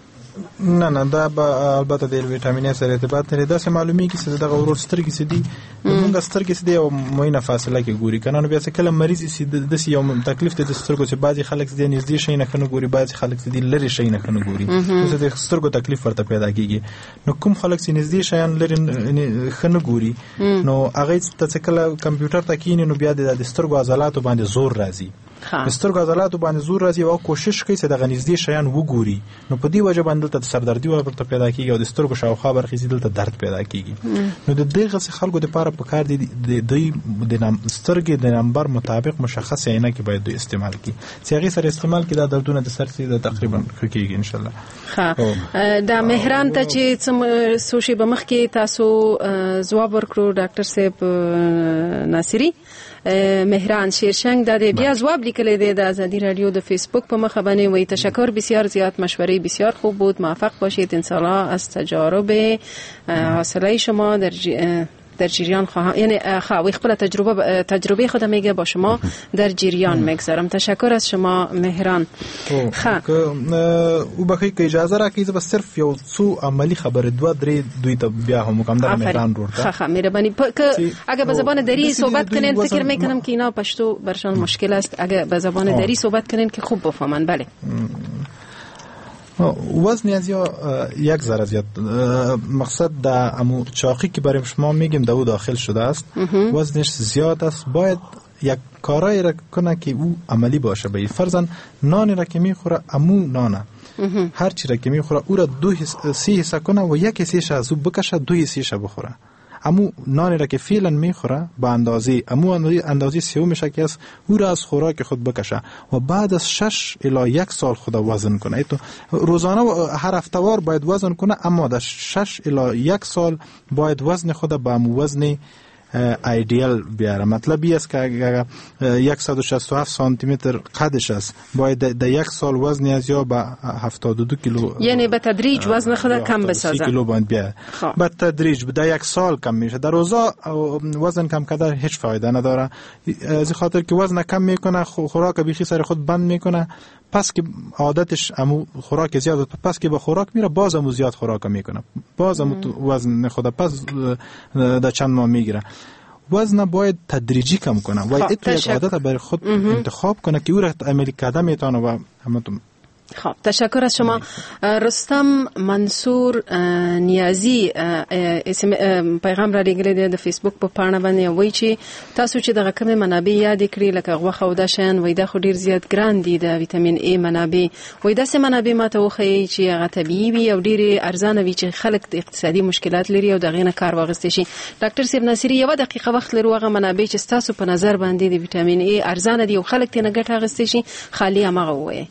نه دا البته د وټامین سره ارتباط لري دا سه معلومي کی چې دغه ورور سترګې سدي موږ سترګې سدي او موینه فاصله کې ګوري کنه نو بیا څه کله مریض سي د یو تکلیف د سترګو چې بعضي خلک دې نږدې شي نه کنه ګوري بعضي خلک دې لری شي نه کنه ګوري نو د سترګو تکلیف ورته پیدا کیږي نو کوم خلک چې نږدې شي لری خنه ګوري نو هغه ته کله کمپیوټر ته کینې نو بیا د سترګو عضلات باندې زور راځي سترګو عضلات باندې زور راځي او کوشش کوي چې د غنځدي شیان وګوري نو په دې وجه باندې ته سردردي ورته پیدا کیږي او د سترګو شاوخوا برخې دلته درد پیدا کیږي نو د دغه خلکو لپاره په کار دي د سترګې د نمبر مطابق مشخص عینه کې باید استعمال کی چې هغه سره استعمال کې دا دردونه د سر سي تقریبا کیږي ان شاء الله. ها دا مهران ته چې سوشي بمخ کې تاسو جواب ورکړو ډاکټر صاحب ناصری مهران شیرشنگ د بیا جواب لیکلی دی د ازادی رادیو د فیسبوک په مخ باندې وی تشکر بسیار زیاد مشورې بسیار خوب بود موفق باشید انشالله از تجارب حاصله شما در جریان خواهم یعنی خواهی خپل تجربه خودم میگه با شما در جریان میگذارم. تشکر از شما مهران. او بخی که اجازه را که بس صرف یو څو عملی خبر دوی ته بیا هم کوم در مهران ورته خا مهربانی اگه به زبان دری صحبت کنین فکر میکنم که اینا پشتو برشان مشکل است اگه به زبان دری صحبت کنین که خوب بفهمن. بله وزن از یا یک ذره زیاد مقصد در امو چاقی که برای شما میگیم دو داخل شده است وزنش زیاد است باید یک کارایی را کنه که او عملی باشه به فرضاً نانی را که میخوره امو نانه هر چی را که میخوره او را 2 حصه کنه و 1 حصهش از او بکشه 2 حصهش بخوره امو نانی را که فعلا میخوره با اندازه سیوم شکی است او را از خوراک خود بکشه و بعد از 6 الی 1 سال خود وزن کنه. تو روزانه و هر هفتهوار باید وزن کنه اما در 6 الی 1 سال باید وزن خود به وزن ایدئال بیاره. مطلب این است که 167 سانتی متر قدش است باید در 1 سال وزن از یا به 72 کیلو یعنی به تدریج وزن خود کم بسازه 30 کیلو باید بیاره به تدریج در 1 سال کم میشه. در روزا وزن کم کردن هیچ فایده نداره از خاطر که وزن کم میکنه خوراک بیخی سر خود بند میکنه پس که عادتش امو خوراک زیاد پس که به خوراک میره باز امو زیاد خوراک میکنه باز امو وزن خود پس در چند ماه میگیره. وزن باید تدریجی کم کنه و یک عادت برای خود انتخاب کنه که او را عملی کرده میتونه و همتون. خب تشکر از شما. رستم منصور نیازی اسم پیغام را لګلې د فیسبوک په پاڼه باندې وایي چې تاسو چې دغه کومه منابع یاد کړئ لکه غوښه او د شین وای دا خو ډیر زیات ګران دي د وټامین ای منابع وای دا سه منابع ماته وخی چې هغه طبيعي وي او ډیر ارزانه وي چې خلک د اقتصادي مشکلات لري او دغه نه کار واغستې شي. ډاکټر صاحب ناصری یو دقیقه وخت لري هغه منابع چې تاسو په نظر باندې د وټامین ای ارزانه دي او خلک ته نه ګټه اغستې شي خالی هغه وایي.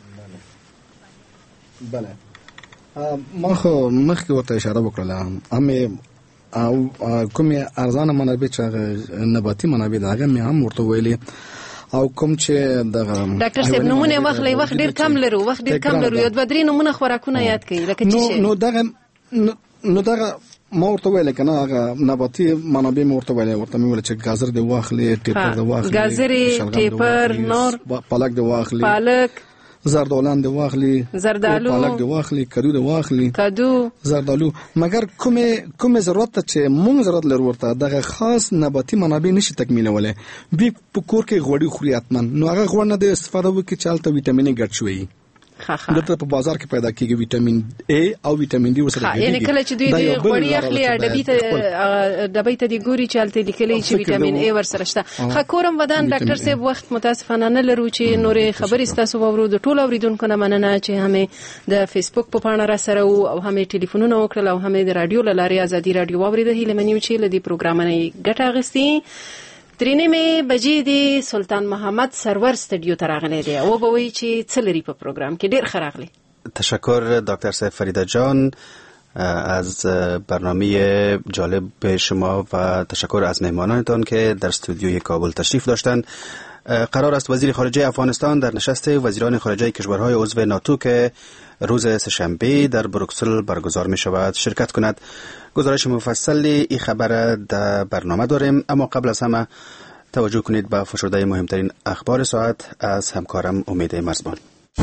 بله ما خو مخکې ورته اشاره وکړله او کومې ارزانه منابع چې نباتي منابع دغه مې هم ورته ویلي او کوم چې دغه ډاکټر صاحب نمونه وخت ډیر کم لرو یو د بدري نمونه خوراکونه یاد کړئ لکه چې نو دغه ما ورته ویل کنه هغه نباتي منابع مې ورته ویل چې گازر دی واخلي ټیپر دی واخلي گازر ټیپر نور پالک دی واخلي پالک زردالان د واخلي، زردالو، پالک د واخلي، کدو د واخلي، کدو، زردالو، مګر کومه ضرورت ته چې مونږ ضرورت لرو ورته دغه خاص نباتي منابع نشي تکمیلولای. به په کور کې غوړي خوري اتمن، نو هغه غوړ نه د استفاده وکړي چې الته ویټامین ګډ شوی. دلته په بازار کې پیدا کیږي ویټامین A او ویټامین D وسره کیږي. یعنی کله چې دوی د غوړي اخلي ډبې ته دی ګوري چې الته لیکلي چې ویټامین A ورسره شته. خکورم ودان ډاکټر صاحب وخت متاسفانه نه لرو چې نورې خبرې ستاسو وورو. د ټولو اوریدونکو نه مننه چې همې د فیسبوک په پاڼه را سره او همې ټلیفونونه وکړل او همې د رادیو لارې ازادي رادیو واوریده. هیله منیم چې لدی پروګرام نه ګټه اخیستي. درینه می بجې دی سلطان محمد سرور استودیو ته راغلی دی او به وی چې څه لري په پروګرام کې. ډیر خراغلی. تشکر دکتر سیف فریده جان از برنامه جالب شما و تشکر از مهمانانتان که در استودیوی کابل تشریف داشتند. قرار است وزیر خارجه افغانستان در نشست وزیران خارجه کشورهای عضو ناتو که روز سه‌شنبه در بروکسل برگزار می شود شرکت کند. گزارش مفصل این خبر در برنامه داریم، اما قبل از همه توجه کنید به فشرده مهمترین اخبار ساعت از همکارم امید مرزبان.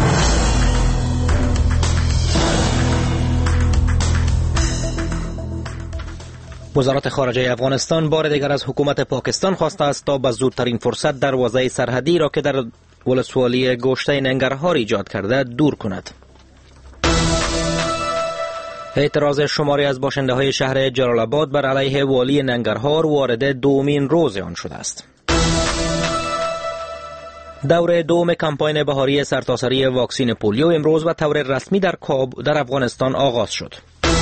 وزارت خارجه افغانستان بار دیگر از حکومت پاکستان خواسته است تا به زودترین فرصت دروازه سرحدی را که در ولسوالی گوشته ننگرهار ایجاد کرده دور کند. اعتراض شماری از باشنده های شهر جلال آباد بر علیه والی ننگرهار وارد دومین روز آن شده است. دوره دوم کمپاین بهاری سرتاسری واکسین پولیو امروز و طور رسمی در افغانستان آغاز شد.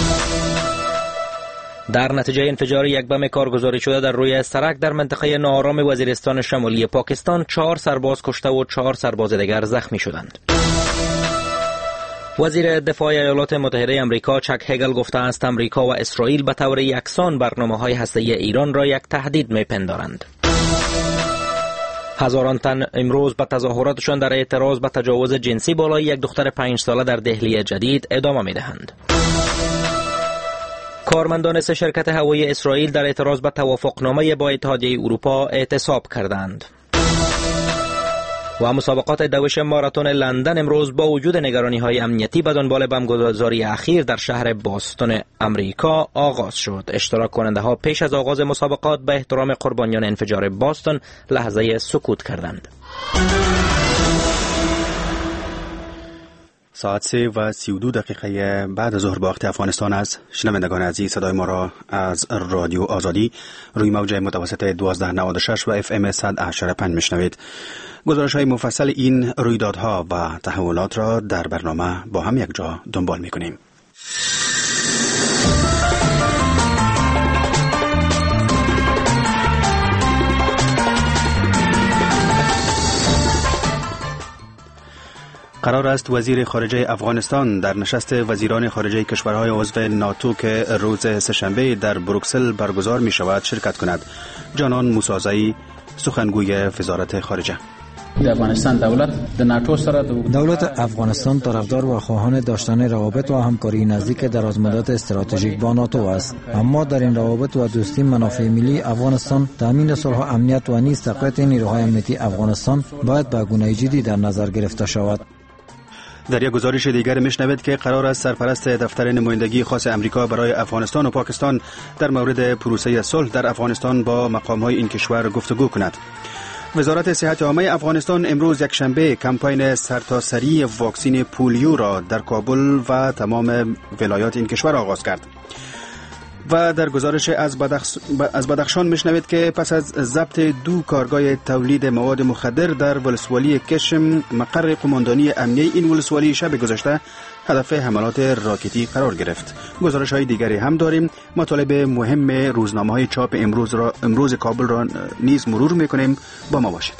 در نتیجه انفجار یک بم کارگزاری شده در روی سرک در منطقه ناآرام وزیرستان شمالی پاکستان 4 سرباز کشته و 4 سرباز دیگر زخمی شدند. وزیر دفاع ایالات متحده آمریکا چک هگل گفته است آمریکا و اسرائیل به طور یکسان برنامه‌های هسته‌ای ایران را یک تهدید می‌پندارند. هزاران تن امروز به تظاهراتشان در اعتراض به تجاوز جنسی بالای یک دختر 5 ساله در دهلی جدید ادامه می‌دهند. کارمندان 3 شرکت هوایی اسرائیل در اعتراض به توافقنامه با اتحادیه اروپا اعتصاب کردند. و مسابقات دوش ماراتون لندن امروز با وجود نگرانی‌های امنیتی به دنبال بمبگذاری اخیر در شهر باستون امریکا آغاز شد. اشتراک کننده ها پیش از آغاز مسابقات به احترام قربانیان انفجار باستون لحظه سکوت کردند. ساعت 3:32 بعد از ظهر به وقت افغانستان است. شنوندگان عزیز، صدای ما را از رادیو آزادی روی موج متوسط 1296 و FM 100.5 میشنوید. گزارش های مفصل این رویدادها و تحولات را در برنامه با هم یک جا دنبال میکنیم. قرار است وزیر خارجه افغانستان در نشست وزیران خارجه کشورهای عضو ناتو که روز سه‌شنبه در بروکسل برگزار می شود شرکت کند. جانان موسازی، سخنگوی وزارت خارجه. دولت افغانستان طرفدار و خواهان داشتن روابط و همکاری نزدیک درازمدت استراتژیک با ناتو است، اما در این روابط و دوستی منافع ملی افغانستان، تامین صلح و امنیت و نیز تقویت نیروهای امنیتی افغانستان باید به گونه جدی در نظر گرفته شود. در یک گزارش دیگر میشنوید که قرار است سرپرست دفتر نمایندگی خاص امریکا برای افغانستان و پاکستان در مورد پروسه صلح در افغانستان با مقام‌های این کشور گفتگو کند. وزارت صحت عامه افغانستان امروز یک شنبه کمپاین سرتاسری واکسین پولیو را در کابل و تمام ولایات این کشور آغاز کرد. و در گزارش از بدخشان میشنوید که پس از ضبط 2 کارگاه تولید مواد مخدر در ولسوالی کشم، مقر قماندانی امنیه این ولسوالی شب گذشته هدف حملات راکتی قرار گرفت. گزارش های دیگری هم داریم. مطالب مهم روزنامه های چاپ امروز کابل را نیز مرور میکنیم. با ما باشید.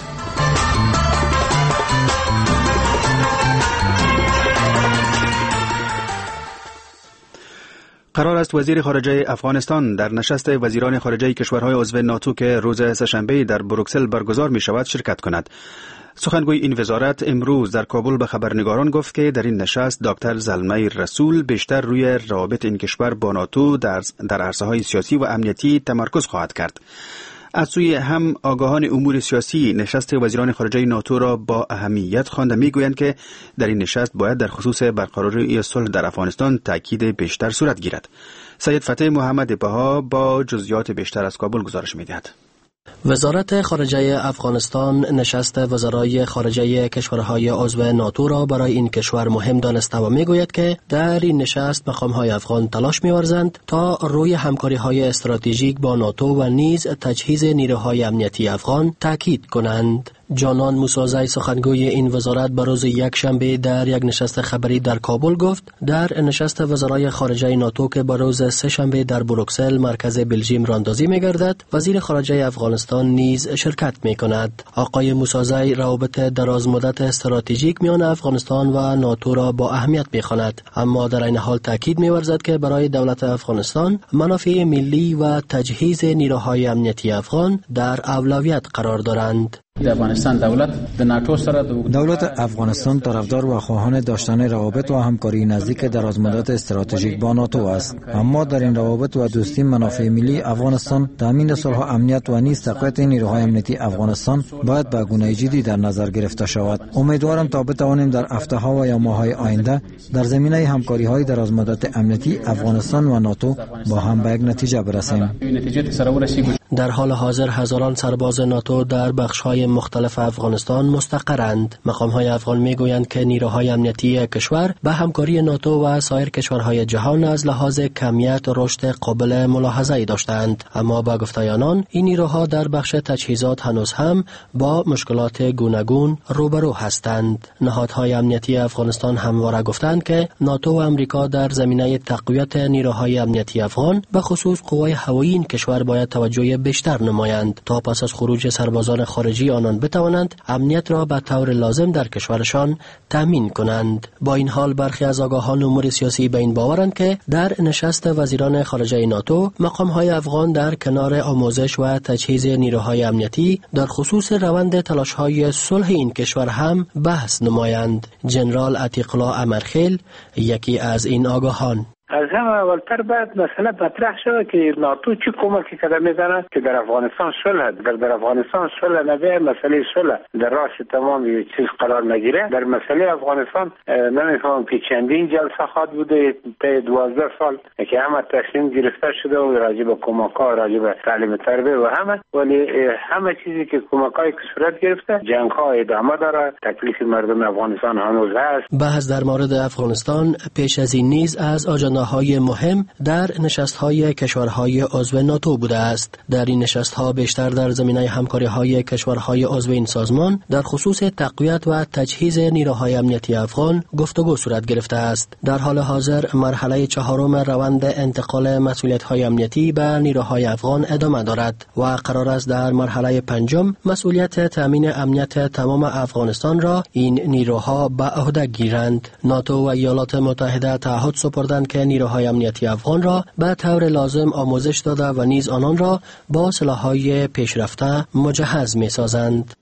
قرار است وزیر خارجه افغانستان در نشست وزیران خارجه کشورهای عضو ناتو که روز سه‌شنبه در بروکسل برگزار می شود شرکت کند. سخنگوی این وزارت امروز در کابل به خبرنگاران گفت که در این نشست دکتر زلمه رسول بیشتر روی روابط این کشور با ناتو در عرصه‌های سیاسی و امنیتی تمرکز خواهد کرد. از سوی هم آگاهان امور سیاسی نشست وزیران خارجه ناتو را با اهمیت خوانده میگویند که در این نشست باید در خصوص برقراری صلح در افغانستان تاکید بیشتر صورت گیرد. سید فتح محمد بها با جزئیات بیشتر از کابل گزارش می‌دهد. وزارت خارجه افغانستان نشست وزرای خارجه کشورهای عضو ناتو را برای این کشور مهم دانسته و میگوید که در این نشست مقامهای افغان تلاش می‌ورزند تا روی همکاری‌های استراتژیک با ناتو و نیز تجهیز نیروهای امنیتی افغان تاکید کنند. جانان موسازی سخنگوی این وزارت به روز یکشنبه در یک نشست خبری در کابل گفت در نشست وزرای خارجه ناتو که به روز سه‌شنبه در بروکسل مرکز بلژیم راندازی می‌گردد، وزیر خارجه افغانستان نیز شرکت می‌کند. آقای موسازی روابط درازمدت استراتژیک میان افغانستان و ناتو را با اهمیت می‌خواند، اما در این حال تاکید می‌ورزد که برای دولت افغانستان منافع ملی و تجهیز نیروهای امنیتی افغان در اولویت قرار دارند. دولت افغانستان طرفدار و خواهان داشتن روابط و همکاری نزدیک درازمدت استراتژیک با ناتو است، اما در این روابط و دوستی منافع ملی افغانستان، تامین صلح و امنیت و نیز تقویت نیروهای امنیتی افغانستان باید به گونه جدی در نظر گرفته شود. امیدوارم تا بتوانیم در هفته‌ها و یا ماه‌های آینده در زمینه همکاری‌های درازمدت امنیتی افغانستان و ناتو با هم به یک نتیجه برسیم. در حال حاضر هزاران سرباز ناتو در بخش‌های مختلف افغانستان مستقرند. مقام‌های افغان می‌گویند که نیروهای امنیتی کشور به همکاری ناتو و سایر کشورهای جهان از لحاظ کمیت رشد قابل ملاحظه‌ای داشتند، اما با گفته آنان این نیروها در بخش تجهیزات هنوز هم با مشکلات گوناگون روبرو هستند. نهادهای امنیتی افغانستان همواره گفتند که ناتو و آمریکا در زمینه تقویت نیروهای امنیتی افغان به خصوص قوای هوایی این کشور باید توجه بیشتر نمایند تا پس از خروج سربازان خارجی آنان بتوانند امنیت را به طور لازم در کشورشان تامین کنند. با این حال برخی از آگاهان امور سیاسی به این باورند که در نشست وزیران خارجه ناتو مقام‌های افغان در کنار آموزش و تجهیز نیروهای امنیتی در خصوص روند تلاش‌های صلح این کشور هم بحث نمایند. جنرال عتیق الله امرخیل یکی از این آگاهان: از همه اولتر باید مسئله مطرح شود که ناتو چه کمکی کرده میزنه که در افغانستان صلح، در افغانستان صلح نبیه، مسئله صلح در راس تمام چیز قرار نگیره. در مسئله افغانستان نمیفهم که چندین جلسه خواد بوده تا 12 سال که همه تصمیم گرفته شده و راجع به کمک‌ها، راجع به تعلیم تربیه و ولی همه چیزی که کمک‌های که صورت گرفته، جنگ‌ها ادامه داره، تکلیف مردم افغانستان هنوز هست. بحث در مورد افغانستان پیش از این نیز از های مهم در نشست‌های کشورهای عضو ناتو بوده است. در این نشست‌ها بیشتر در زمینه همکاری‌های کشورهای عضو این سازمان در خصوص تقویت و تجهیز نیروهای امنیتی افغان گفتگو صورت گرفته است. در حال حاضر مرحله چهارم روند انتقال مسئولیت‌های امنیتی به نیروهای افغان ادامه دارد و قرار است در مرحله پنجم مسئولیت تامین امنیت تمام افغانستان را این نیروها به عهده گیرند. ناتو و ایالات متحده تعهد سپردند که نیروهای امنیتی افغان را به طور لازم آموزش داده و نیز آنان را با سلاح‌های پیشرفته مجهز می‌سازند.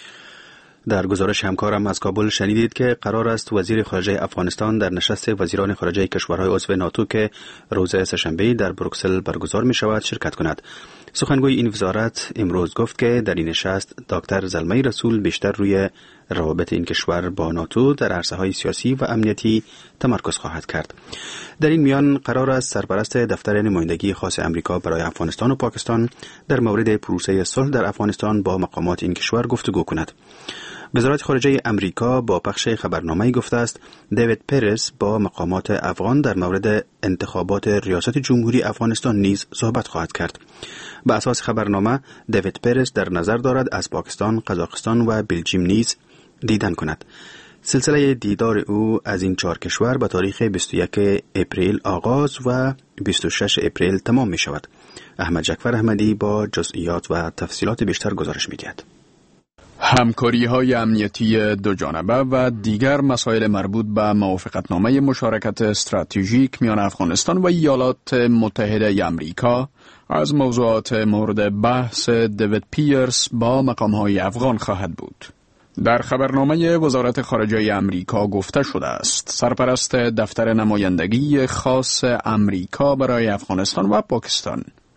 در گزارش همکارم از کابل شنیدید که قرار است وزیر خارجه افغانستان در نشست وزیران خارجه کشورهای عضو ناتو که روز سه‌شنبه در بروکسل برگزار می شود شرکت کند. سخنگوی این وزارت امروز گفت که در این نشست دکتر زلمه رسول بیشتر روی روابط این کشور با ناتو در عرصه‌های سیاسی و امنیتی تمرکز خواهد کرد. در این میان قرار است سرپرست دفتر نمایندگی خاص امریکا برای افغانستان و پاکستان در مورد پروسه صلح در افغانستان با مقامات این کشور گفتگو کند. وزارت خارجه امریکا با پخش خبرنامه‌ای گفته است دیوید پرس با مقامات افغان در مورد انتخابات ریاست جمهوری افغانستان نیز صحبت خواهد کرد. به اساس خبرنامه دیوید پرس در نظر دارد از پاکستان، قزاقستان و بلژیم نیز دیدن کند. سلسله دیدار او از این 4 کشور به تاریخ 21 اپریل آغاز و 26 اپریل تمام می شود. احمد جعفر احمدی با جزئیات و تفصیلات بیشتر گزارش می دهد. همکاری‌های امنیتی دوجانبه و دیگر مسائل مربوط به موافقتنامه مشارکت استراتژیک میان افغانستان و ایالات متحده آمریکا از موضوعات مورد بحث دیوید پیرس با مقام‌های افغان خواهد بود. در خبرنامه وزارت خارجه امریکا گفته شده است سرپرست دفتر نمایندگی خاص امریکا برای افغانستان و پاکستان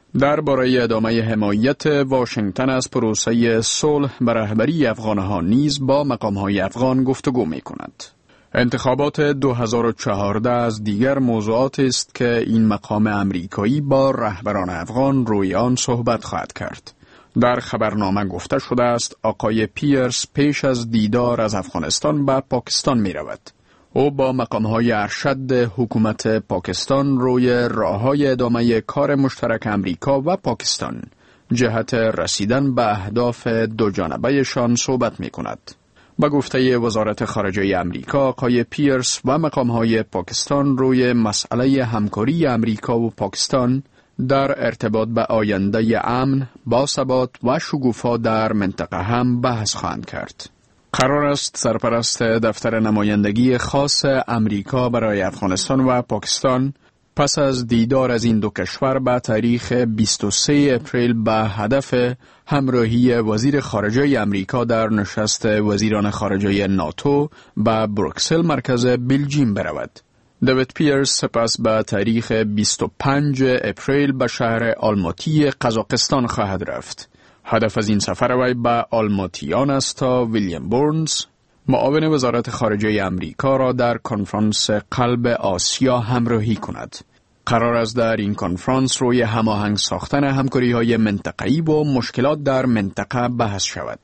درباره ادامه حمایت واشنگتن از پروسه صلح به رهبری افغانها نیز با مقام‌های افغان گفتگو می‌کند. انتخابات 2014 از دیگر موضوعات است که این مقام امریکایی با رهبران افغان روی آن صحبت خواهد کرد. در خبرنامه گفته شده است آقای پیرس پیش از دیدار از افغانستان به پاکستان می رود. او با مقام‌های ارشد حکومت پاکستان روی راه‌های ادامه کار مشترک امریکا و پاکستان جهت رسیدن به اهداف دو جانبه‌شان صحبت می کند. با گفته وزارت خارجه امریکا، آقای پیرس و مقام‌های پاکستان روی مسئله همکاری امریکا و پاکستان در ارتباط به آینده امن، باثبات و شکوفا در منطقه هم بحث خواهند کرد. قرار است سرپرست دفتر نمایندگی خاص امریکا برای افغانستان و پاکستان پس از دیدار از این دو کشور به تاریخ 23 اپریل به هدف همراهی وزیر خارجه امریکا در نشست وزیران خارجه ناتو به بروکسل مرکز بلژیم برود. دیوید پیرس سپس به تاریخ 25 اپریل به شهر آلماتی قزاقستان خواهد رفت. هدف از این سفر وی به آلماتیان است تا ویلیام بورنز، معاون وزارت خارجه امریکا را در کنفرانس قلب آسیا همراهی کند. قرار است در این کنفرانس روی هماهنگ ساختن همکاری‌های منطقه‌ای و مشکلات در منطقه بحث شود.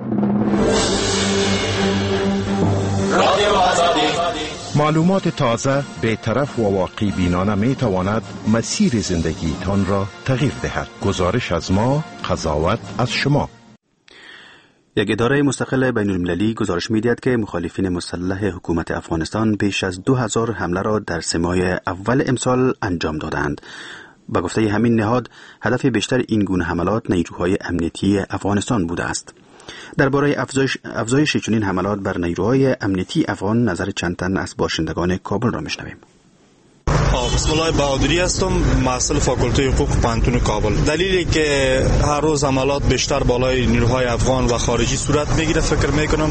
معلومات تازه، بی‌طرف و واقع بینانه می تواند مسیر زندگی تان را تغییر دهد. گزارش از ما، قضاوت از شما. یک اداره مستقل بین المللی گزارش می‌دهد که مخالفین مسلح حکومت افغانستان بیش از 2000 حمله را در 3 ماه اول امسال انجام دادند. با گفته همین نهاد، هدف بیشتر این گونه حملات نیروهای امنیتی افغانستان بوده است. درباره افزایش چنین حملات بر نیروهای امنیتی افغان نظر چند تن از باشندگان کابل را میشنویم. بسم الله بهادری هستم، محصل فاکولته حقوق پانتون کابل. دلیلی که هر روز حملات بیشتر بالای نیروهای افغان و خارجی صورت میگیره فکر میکنم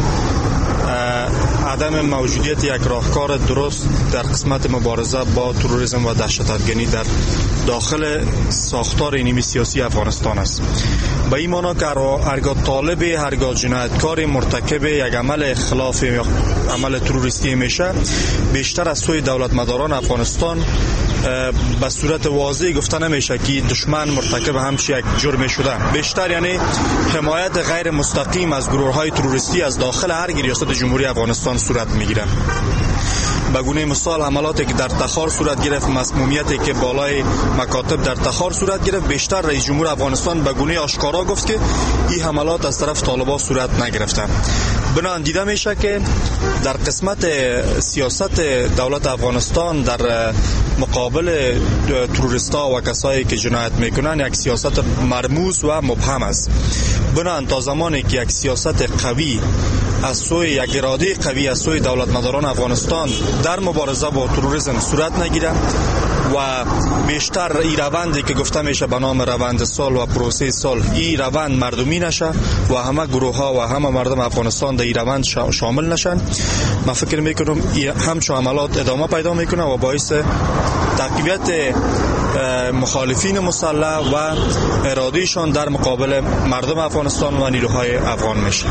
عدم موجودیت یک راهکار درست در قسمت مبارزه با تروریسم و دهشت‌افکنی در داخل ساختار نیمی سیاسی افغانستان است. به این معنی که هرگاه طالب، هرگاه جنایتکار مرتکب یک عمل خلاف یا عمل تروریستی میشه، بیشتر از سوی دولتمداران افغانستان به صورت واضح گفته نمیشه که دشمن مرتکب همچین یک جرم شده. بیشتر یعنی حمایت غیر مستقیم از گروه‌های تروریستی از داخل هر ریاست جمهوری افغانستان صورت میگیره. به گونه مثال حملاتی که در تخار صورت گرفت، مسمومیتی که بالای مکاتب در تخار صورت گرفت، بیشتر رئیس جمهور افغانستان به گونه آشکارا گفت که این حملات از طرف طالبان صورت نگرفته. بنابراین دیده میشه که در قسمت سیاست دولت افغانستان در مقابل تروریستا و کسایی که جنایت میکنن یک سیاست مرموز و مبهم است. بنابراین تا زمانی که یک سیاست قوی از سوی یک اراده قوی از سوی دولتمداران افغانستان در مبارزه با تروریسم صورت نگیره و بیشتر این روندی که گفته میشه به نام روند صلح و پروسه صلح، این روند مردمی نشه و همه گروه ها و همه مردم افغانستان در این روند شامل نشن، من فکر میکنم همچون عملات ادامه پیدا میکنه و باعث تقویت مخالفین مسلح و ارادهشان در مقابل مردم افغانستان و نیروهای افغان میشه.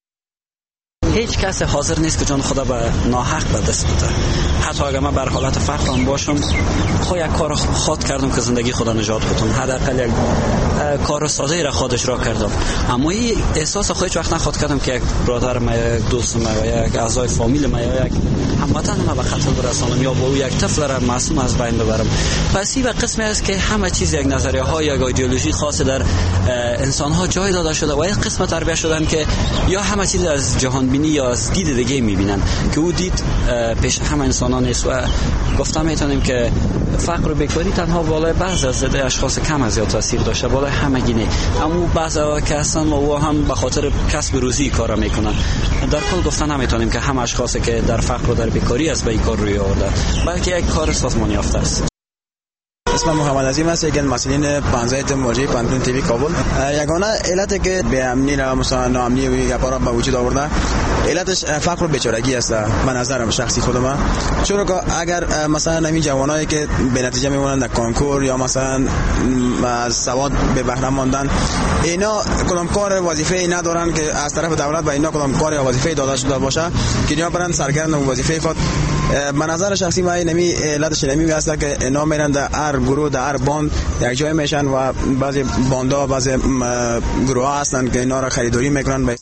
هیچ کس حاضر نیست که جان خدا به ناحق به دست بده. حتی اگر من بر حالت فقرم باشم، خود یک کار خود کردم که زندگی خدا نجات بدم، حداقل یک کار ساده را خودش را کردم. اما این احساس خودش وقت نخواد کردم که یک برادر ما، یک دوست ما و یک اعضای فامیل ما یا یک هموطن ما به خطر برسانم یا با او یک طفل را معصوم از بین ببرم. پس این قسمی است که همه چیز یک نظریه ها یا ایدئولوژی خاص در انسان ها جای داده شده و یک قسمت تربیت شدن که یا همه چیز از جهان بینی یا از دید دیگه میبینن که او دید پیش همه انسانان است. و گفتم میتونیم که فقر و بیکاری تنها بالای بعض از اشخاص کم از زیاد تاثیر داشته، بالای همگی نه. اما بعضا که هستن و هم به خاطر کسب روزی کارا میکنن. در کل گفتن نمیتونیم که همه اشخاصی که در فقر و در بیکاری است به این کار روی آورده، بلکه یک کار سازمانی یافته است. اسمم محمد عظیم است، یکی از مسئولین پنجاه مواجهه پانتون تیوی کابل. یگانه علتی که به امنی و مثلا ناامنی و گپارا به وجود آورده علتش فقر و بیچارگی است به نظرم شخصی خودم. چون که اگر مثلا همین جوانایی که به نتیجه میمونن در کانکور یا مثلا از سواد به بهره ماندن، اینا کدام کار وظیفه‌ای ندارن که از طرف دولت به اینا کدام کار یا وظیفه‌ای داده شده باشه که اینا برن سرگرم وظیفه خود. به نظر شخصی من نمی علتش نمی است که اینا میرن در هر گروه در هر باند یک جای میشن و بعضی باندا بعضی گروه ها هستن که اینا را خریداری میکنن.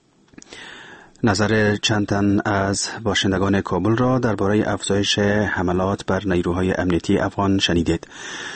نظر چند تن از باشندگان کابل را درباره افزایش حملات بر نیروهای امنیتی افغان شنیدید.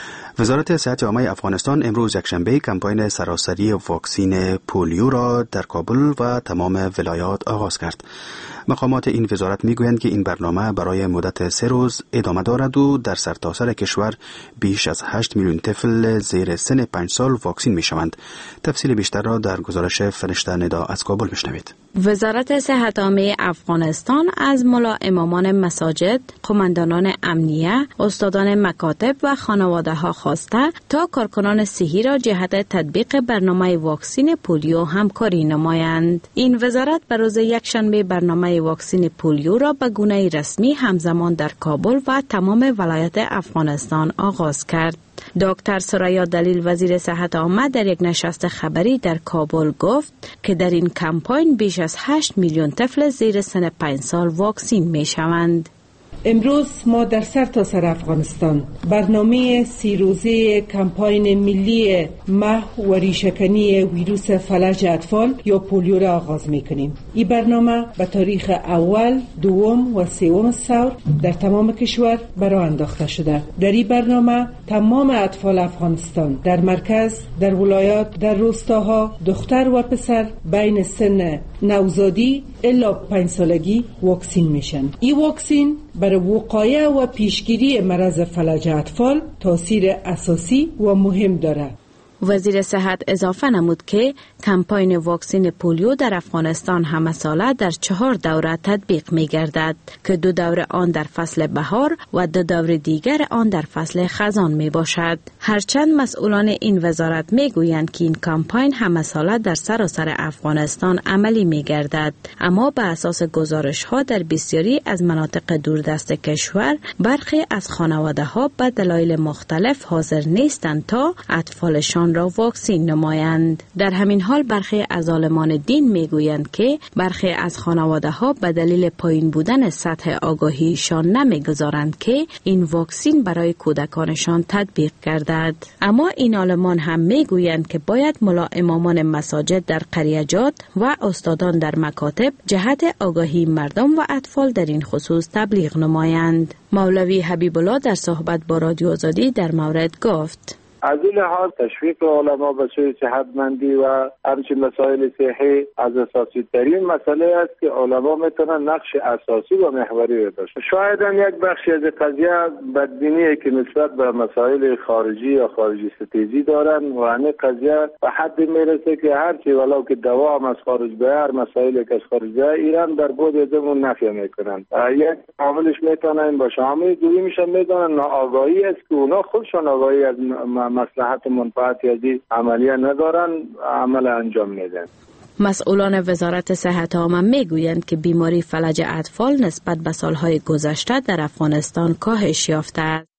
وزارت صحت عامه افغانستان امروز یکشنبه کمپاین سراسری واکسین پولیو را در کابل و تمام ولایات آغاز کرد. مقامات این وزارت میگویند که این برنامه برای مدت 3 روز ادامه دارد و در سرتاسر کشور بیش از 8 میلیون طفل زیر سن 5 سال واکسین میشوند. تفصیل بیشتر را در گزارش فرشته ندا از کابل میشنوید. وزارت صحت عامه افغانستان از ملا امامان مساجد، قماندانان امنیه، استادان مکاتب و خانواده ها خواسته تا کارکنان صحی را جهت تطبیق برنامه واکسین پولیو همکاری نمایند. این وزارت به روز یکشنبه برنامه واکسین پولیو را به گونه رسمی همزمان در کابل و تمام ولایات افغانستان آغاز کرد. دکتر سریا دلیل وزیر صحت عامه در یک نشست خبری در کابل گفت که در این کمپاین بیش از 8 میلیون طفل زیر سن 5 سال واکسین می شوند. امروز ما در سرتاسر افغانستان برنامه 30 روزه کمپاین ملی محو و ریشه‌کنی ویروس فلج اطفال یا پولیو را آغاز می‌کنیم. این برنامه به تاریخ اول، دوم و سوم سور در تمام کشور برآ انداخته شده. در این برنامه تمام اطفال افغانستان در مرکز، در ولایات، در روستاها، دختر و پسر بین سن نوزادی الا 5 سالگی واکسین میشن. این واکسین برای وقایع و پیشگیری مرض فلج اطفال تاثیر اساسی و مهم دارد. وزیر صحت اضافه نمود که کمپاین واکسین پولیو در افغانستان همه ساله در 4 دوره تطبیق می گردد که 2 دوره آن در فصل بهار و 2 دوره دیگر آن در فصل خزان می باشد. هرچند مسئولان این وزارت می گویند که این کمپاین همه ساله در سراسر افغانستان عملی می گردد، اما به اساس گزارش ها در بسیاری از مناطق دوردست کشور برخی از خانواده ها به دلایل مختلف حاضر نیستند تا اطفالشان را واکسین نمایند. در همین حال برخی از عالمان دین میگویند که برخی از خانواده ها به دلیل پایین بودن سطح آگاهیشان نمیگذارند که این واکسین برای کودکانشان تطبیق گردد. اما این عالمان هم میگویند که باید ملا امامان مساجد در قریجات و استادان در مکاتب جهت آگاهی مردم و اطفال در این خصوص تبلیغ نمایند. مولوی حبیب الله در صحبت با رادیو آزادی در مورد گفت: از این لحاظ تشویق علما به سوی صحتمندی و همچنین مسائل صحی از اساسی ترین مسئله است که علما میتونن نقش اساسی و محوری رو داشته. شاید هم یک بخشی از قضیه بدبینی که نسبت به مسائل خارجی یا خارجی ستیزی دارن و این قضیه به حد میرسه که هرچی ولو که دوام از خارج بیار مسائل که از خارج بیار ایران در بود ازمون نفی میکنن. یک عاملش میتونه این باشه. عامل دومیش هم میتونه ناآگاهی است که اونا خودشون آگاهی از مصلحت منفعتی از این عملیه ندارن، عمل انجام میدن. مسئولان وزارت صحت عامه میگویند که بیماری فلج اطفال نسبت به سالهای گذشته در افغانستان کاهش یافته است.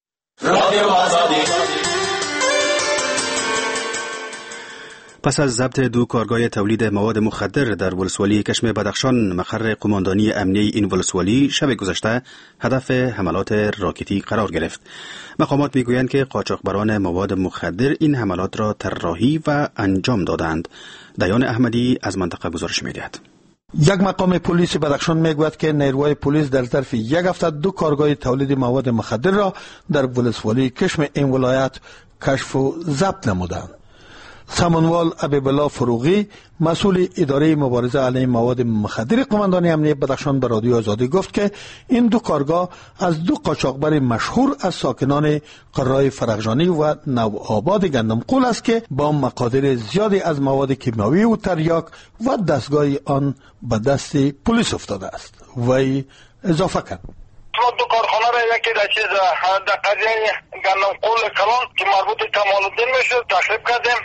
پس از ضبط 2 کارگاه تولید مواد مخدر در ولسوالی کشم بدخشان، مقر قماندانی امنیه این ولسوالی شب گذشته هدف حملات راکتی قرار گرفت. مقامات میگویند که قاچاقبران مواد مخدر این حملات را طراحی و انجام دادند. دیان احمدی از منطقه گزارش می‌دهد. یک مقام پلیس بدخشان میگوید که نیروهای پلیس در ظرف 1 هفته 2 کارگاه تولید مواد مخدر را در ولسوالی کشم این ولایت کشف و ضبط نمودند. سامانوال عبیبالله فروغی مسئول اداره مبارزه علیه مواد مخدر قماندانی امنیه بدخشان به رادیو آزادی گفت که این 2 کارگاه از 2 قاچاقبر مشهور از ساکنان قرای فرغجانی و نوآباد گندمقول است که با مقادیر زیادی از مواد کیمیاوی و تریاک و دستگاه آن به دست پلیس افتاده است. وی اضافه کرد: ما دو کارخانه را یکی در چیز در قضیه گندم قول کلان که مربوط کمال الدین میشد تخریب کردیم.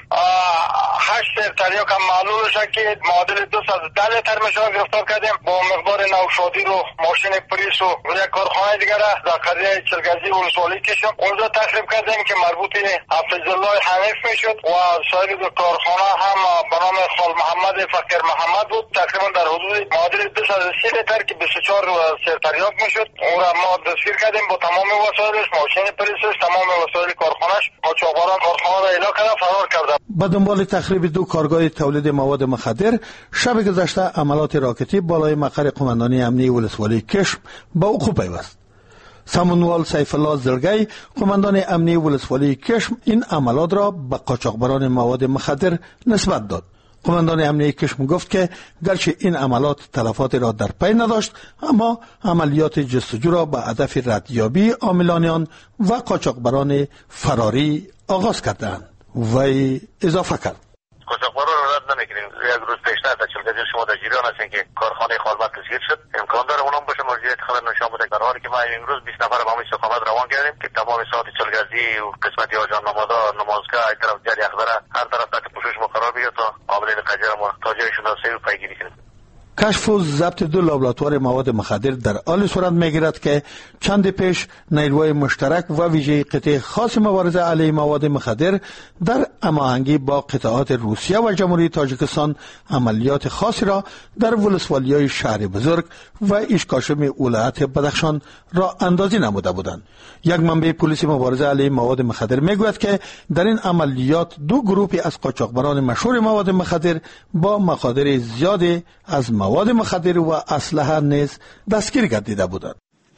8 سرتریاک هم معلول شد که معادل 210 لیتر میشه گرفتار کردیم با مقدار نوشادی رو ماشین پلیس و یک کارخانه دیگر در قضیه چلگزی ولسوالی کشم اونجا تخریب کردیم که مربوط حفظ الله حنیف میشد و سایر دو کارخانه هم به نام خال محمد فقیر محمد بود تقریبا در حدود معادل 230 لیتر که 24 سرتریاک میشد. اون را ما دستگیر کردیم با تمام وسایلش، ماشین پلیسش، تمام وسایل کارخانهش. قاچاقبران کارخانه را اعلام کرده فرار کرده. به دنبال تخریب دو کارگاه تولید مواد مخدر، شب گذشته عملات راکتی بالای مقر قماندانی امنیه ولسوالی کشم با وقوع پیوست. سامونوال سیف الله زرگی قماندان امنیه ولسوالی کشم این عملات را به قاچاقبران مواد مخدر نسبت داد. قماندان امنیه کشم گفت که گرچه این عملات تلفات را در پی نداشت اما عملیات جستجو را به هدف ردیابی عاملان آن و قاچاقبران فراری آغاز کردند. وی اضافه کرد قاچاقبران را رد نمیکنیم. یک روز پیشتر در چلگزی شما در جریان هستین که کارخانه خالبت دستگیر شد. امکان داره اونم باشه مرجعیت خبر نشان بوده. در حالی که ما امروز 20 نفر به همین استقامت روان کردیم که تمام ساعت چلگزی و قسمتی آجان نمادار نمازگاه این طرف جری اخبره هر طرف تحت پوشش ما قرار بگیره تا عاملین قضیه را ما تا جای شناسایی و پیگیری کنیم. کشف و ضبط دو لابراتوار مواد مخدر در حال صورت میگیرد که چند پیش نیروهای مشترک و ویژه قطعه خاص مبارزه علیه مواد مخدر در هماهنگی با قطعات روسیه و جمهوری تاجیکستان عملیات خاصی را در ولسوالی‌های شهر بزرگ و ایشکاشم ولایت بدخشان راه اندازی نموده بودند. یک منبع پلیس مبارزه علیه مواد مخدر میگوید که در این عملیات دو گروهی از قاچاقبران مشهور مواد مخدر با مقادیر زیادی از مواد مخدر و اسلحه نیز دستگیر گردیده بودند.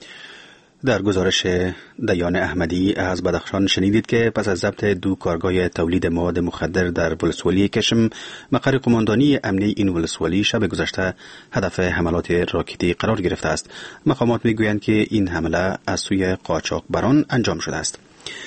در گزارش دیان احمدی از بدخشان شنیدید که پس از ضبط دو کارگاه تولید مواد مخدر در ولسوالی کشم، مقر قماندانی امنیه این ولسوالی شب گذشته هدف حملات راکتی قرار گرفته است. مقامات میگویند که این حمله از سوی قاچاقبران انجام شده است.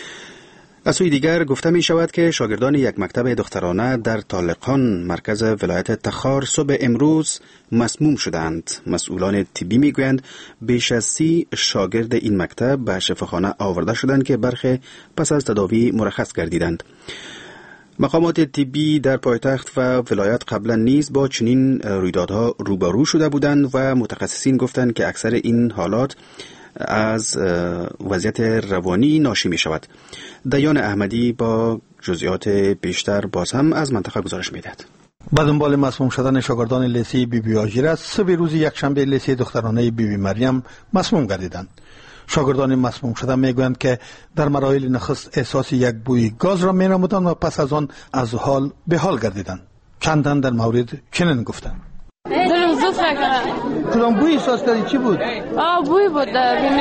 از سوی دیگر گفته می شود که شاگردان یک مکتب دخترانه در طالقان مرکز ولایت تخار صبح امروز مسموم شدند. مسئولان طبی می گویند بیش از 30 شاگرد این مکتب به شفاخانه آورده شدند که برخی پس از تداوی مرخص گردیدند. مقامات طبی در پایتخت و ولایت قبلا نیز با چنین رویدادها روبرو شده بودند و متخصصین گفتند که اکثر این حالات از وضعیت روانی ناشی می شود. دیان احمدی با جزئیات بیشتر باز هم از منطقه گزارش می دهد. با دنبال مسموم شدن شاگردان لیسه بیبی آژیره، صبح روز یکشنبه لیسه دخترانه بیبی مریم مسموم گردیدند. شاگردان مسموم شده میگویند که در مراحل نخست احساس یک بوی گاز را می نمودند و پس از آن از حال به حال گردیدند. چندان در مورد چنین گفتند. دلم زود خواهد. کدام بوی احساس کردی؟ چی بود؟ بوی بود.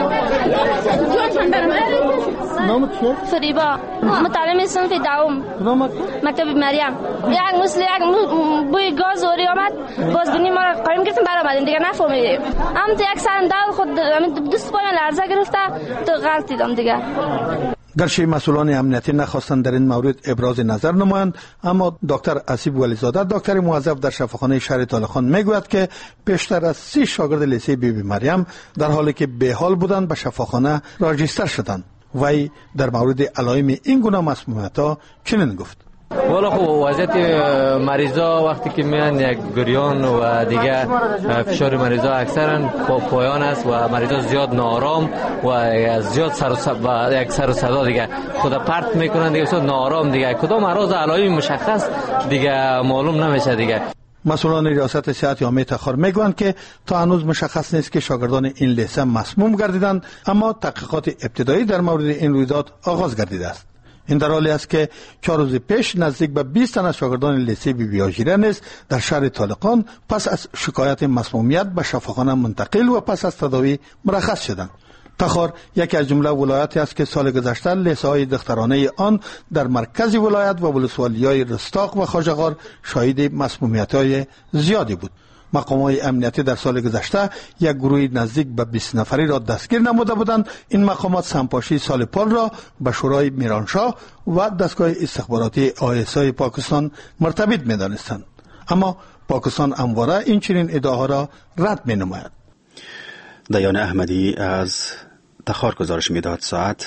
نامت چیه؟ فریبا، متعلم صنف دوم. کدام مکتب مریم. یک بوی گاز اوری آمد. باز دنی ما را قایم کردیم برآمدیم دیگه نفهمیدیم. هم تو یک سندال خود دوست پایم لرزه گرفته تو غلطیدم دیگه. گرچه مسئولان امنیتی نخواستند در این مورد ابراز نظر نمایند، اما دکتر اسیب ولیزاده دکتر موظف در شفاخانه شهر طالقان میگوید که بیشتر از 30 شاگرد لیسه بیبی مریم در حالی که به حال بودند به شفاخانه راجستر شدند. وی در مورد علائم این گونه مسمومیت‌ها چنین گفت: والا خب وضعیت مریضا وقتی که میان یک گریان و دیگه فشار مریضا اکثرا پایان است و مریضا زیاد ناآرام و زیاد سر و صدا دیگه خود پرت میکنن دیگه زیاد ناآرام دیگه کدام اعراض علائم مشخص دیگه معلوم نمیشه دیگه. مسئولان ریاست صحت عامه تخار میگویند که تا هنوز مشخص نیست که شاگردان این لیسه مسموم گردیدند، اما تحقیقات ابتدایی در مورد این رویداد آغاز گردیده است. این در حالی است که 4 روز پیش نزدیک به 20 تن از شاگردان لیسه بیبی آژیره نیز در شهر طالقان پس از شکایت مسمومیت به شفاخانه منتقل و پس از تداوی مرخص شدند. تخار یکی از جمله ولایتی است که سال گذشته لیسه‌های دخترانه آن در مرکز ولایت و ولسوالی‌های رستاق و خواجه‌غار شاهد مسمومیت‌های زیادی بود. مقامات امنیتی در سال گذشته یک گروه نزدیک به 20 نفری را دستگیر نموده بودند. این مقامات سمپاشی سالپال را به شورای میرانشاه و دستگاه استخباراتی آی‌اس‌آی پاکستان مرتبط می‌دانستند، اما پاکستان همواره این چنین ادعاها را رد می‌نماید. دیان احمدی از تخار گزارش میداد. ساعت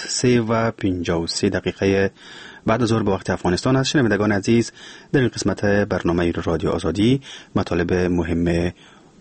3:53 بعد از ظهر به وقت افغانستان است. شنوندگان عزیز، در این قسمت برنامه رادیو آزادی مطالب مهم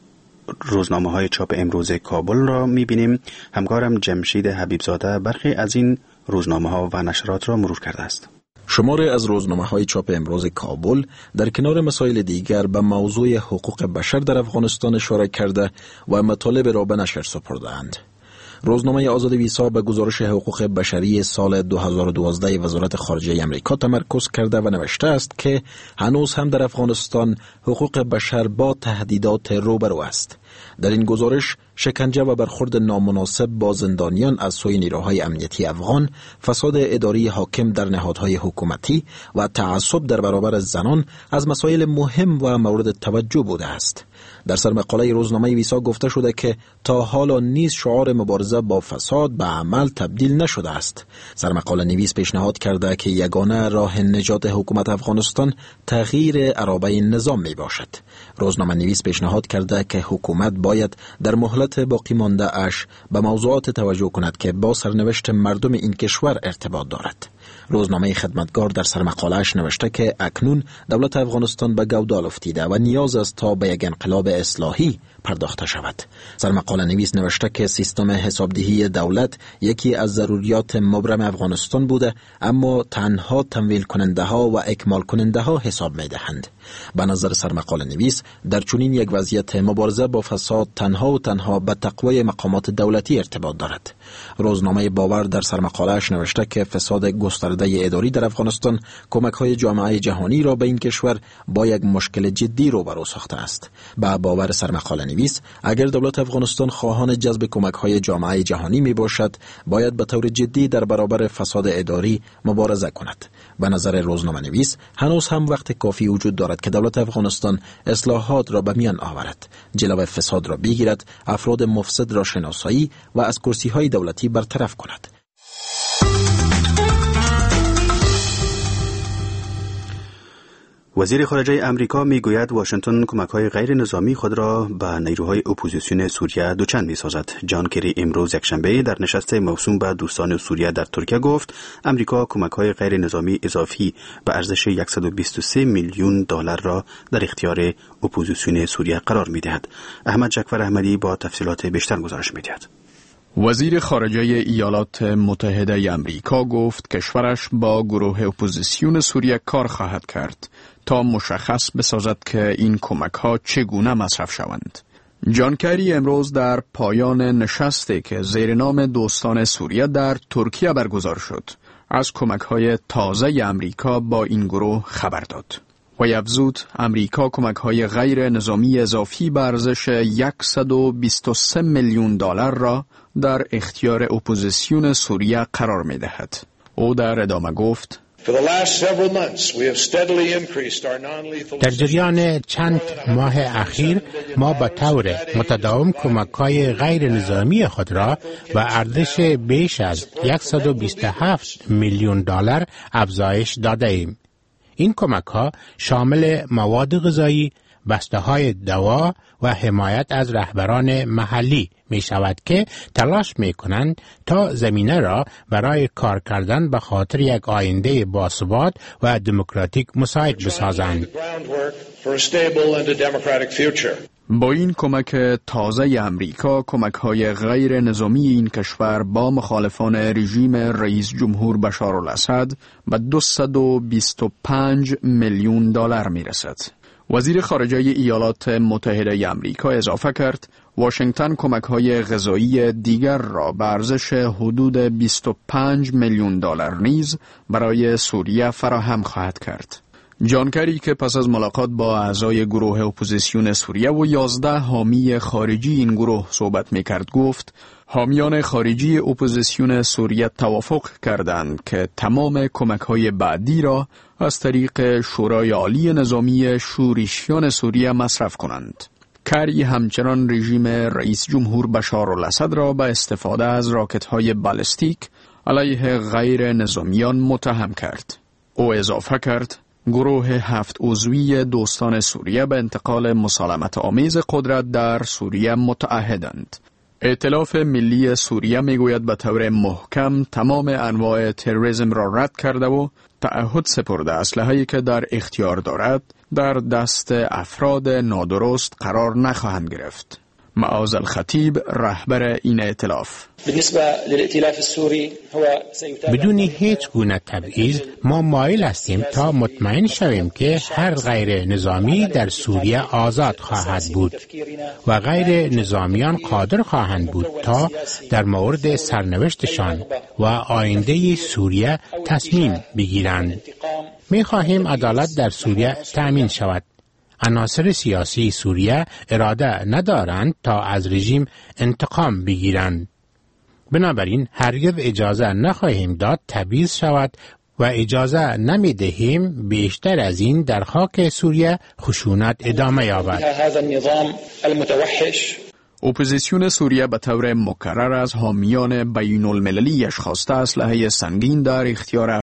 روزنامه های چاپ امروز کابل را میبینیم. همکارم جمشید حبیبزاده برخی از این روزنامه ها و نشرات را مرور کرده است. شماری از روزنامه‌های چاپ امروز کابل در کنار مسائل دیگر به موضوع حقوق بشر در افغانستان اشاره کرده و مطالب را به نشر سپردند. روزنامه آزاد ویسا به گزارش حقوق بشری سال 2012 وزارت خارجه آمریکا تمرکز کرده و نوشته است که هنوز هم در افغانستان حقوق بشر با تهدیدات روبرو است. در این گزارش شکنجه و برخورد نامناسب با زندانیان از سوی نیروهای امنیتی افغان، فساد اداری حاکم در نهادهای حکومتی و تعصب در برابر زنان از مسائل مهم و مورد توجه بوده است. در سرمقاله روزنامه ویسا گفته شده که تا حالا نیز شعار مبارزه با فساد به عمل تبدیل نشده است. سرمقاله نویس پیشنهاد کرده که یگانه راه نجات حکومت افغانستان تغییر عرابه نظام می باشد. روزنامه نویس پیشنهاد کرده که حکومت باید در مهلت باقی مانده اش به موضوعات توجه کند که با سرنوشت مردم این کشور ارتباط دارد. روزنامه خدمتگار در سرمقاله‌اش نوشته که اکنون دولت افغانستان به گودال افتیده و نیاز است تا به یک انقلاب اصلاحی پرداخته شود. سرمقاله نویس نوشته که سیستم حسابدهی دولت یکی از ضروریات مبرم افغانستان بوده، اما تنها تمویل کننده ها و اکمال کننده ها حساب می دهند. به نظر سرمقاله نویس در چنین یک وضعیت مبارزه با فساد تنها به تقوی مقامات دولتی ارتباط دارد. روزنامه باور در سرمقاله‌اش نوشته که فساد گسترده اداری در افغانستان کمک‌های جامعه جهانی را به این کشور با یک مشکل جدی روبرو ساخته است. با باور سرمقاله نویس اگر دولت افغانستان خواهان جذب کمک‌های جامعه جهانی می باشد، باید به طور جدی در برابر فساد اداری مبارزه کند. به نظر روزنامه نویس هنوز هم وقت کافی وجود دارد که دولت افغانستان اصلاحات را به میان آورد، جلوه فساد را بگیرد، افراد مفسد را شناسایی و از کرسی‌های دولتی برطرف کند. وزیر خارجه امریکا میگوید واشنگتن کمک‌های غیر نظامی خود را به نیروهای اپوزیسیون سوریه دوچند می‌سازد. جان کری امروز یکشنبه در نشست موسوم به دوستان سوریه در ترکیه گفت امریکا کمک‌های غیر نظامی اضافی به ارزش 123 میلیون دلار را در اختیار اپوزیسیون سوریه قرار می‌دهد. احمد جعفر احمدی با تفصیلات بیشتر گزارش می‌دهد. وزیر خارجه ایالات متحده آمریکا گفت کشورش با گروه اپوزیسیون سوریه کار خواهد کرد تا مشخص بسازد که این کمک‌ها چگونه مصرف شوند. جان کری امروز در پایان نشستی که زیر نام دوستان سوریه در ترکیه برگزار شد، از کمک‌های تازه امریکا با این گروه خبر داد. و افزود امریکا کمک‌های غیر نظامی اضافی به ارزش 123 میلیون دلار را در اختیار اپوزیسیون سوریه قرار می‌دهد. او در ادامه گفت در جریان چند ماه اخیر ما به طور متداوم کمک‌های غیر نظامی خود را به ارزش بیش از 127 میلیون دلار افزایش داده ایم. این کمک‌ها شامل مواد غذایی، بسته‌های دوا و حمایت از رهبران محلی می شود که تلاش می کنند تا زمینه را برای کار کردن به خاطر یک آینده باثبات و دموکراتیک مساعد بسازند. با این کمک تازه امریکا، کمک‌های غیر نظامی این کشور با مخالفان رژیم رئیس جمهور بشار الاسد به 225 میلیون دلار میرسد. وزیر خارجه ایالات متحده آمریکا اضافه کرد واشنگتن کمک‌های غذایی دیگر را به ارزش حدود 25 میلیون دلار نیز برای سوریه فراهم خواهد کرد. جان کری که پس از ملاقات با اعضای گروه اپوزیسیون سوریه و 11 حامی خارجی این گروه صحبت می‌کرد گفت حامیان خارجی اپوزیسیون سوریه توافق کردند که تمام کمک‌های بعدی را از طریق شورای عالی نظامی شورشیان سوریه مصرف کنند. کری همچنان رژیم رئیس جمهور بشار الاسد را به استفاده از راکت‌های بالستیک علیه غیر نظامیان متهم کرد. او اضافه کرد گروه 7 عضوی دوستان سوریه به انتقال مسالمت آمیز قدرت در سوریه متعهدند. ائتلاف ملی سوریه میگوید به طور محکم تمام انواع تروریسم را رد کرده و تعهد سپرده اسلحه‌ای که در اختیار دارد در دست افراد نادرست قرار نخواهند گرفت. معاذ الخطیب رهبر این ائتلاف: بدون هیچ گونه تبعیض ما مایل هستیم تا مطمئن شویم که هر غیر نظامی در سوریه آزاد خواهد بود و غیر نظامیان قادر خواهند بود تا در مورد سرنوشتشان و آینده سوریه تصمیم بگیرند. می خواهیم عدالت در سوریه تأمین شود. عناصر سیاسی سوریه اراده ندارند تا از رژیم انتقام بگیرند. بنابراین هرگز اجازه نخواهیم داد تبعیض شود و اجازه نمی دهیم بیشتر از این در خاک سوریه خشونت ادامه یابد. اپوزیسیون سوریه به طور مکرر از حامیان بین المللیش خواسته اسلحه سنگین در اختیار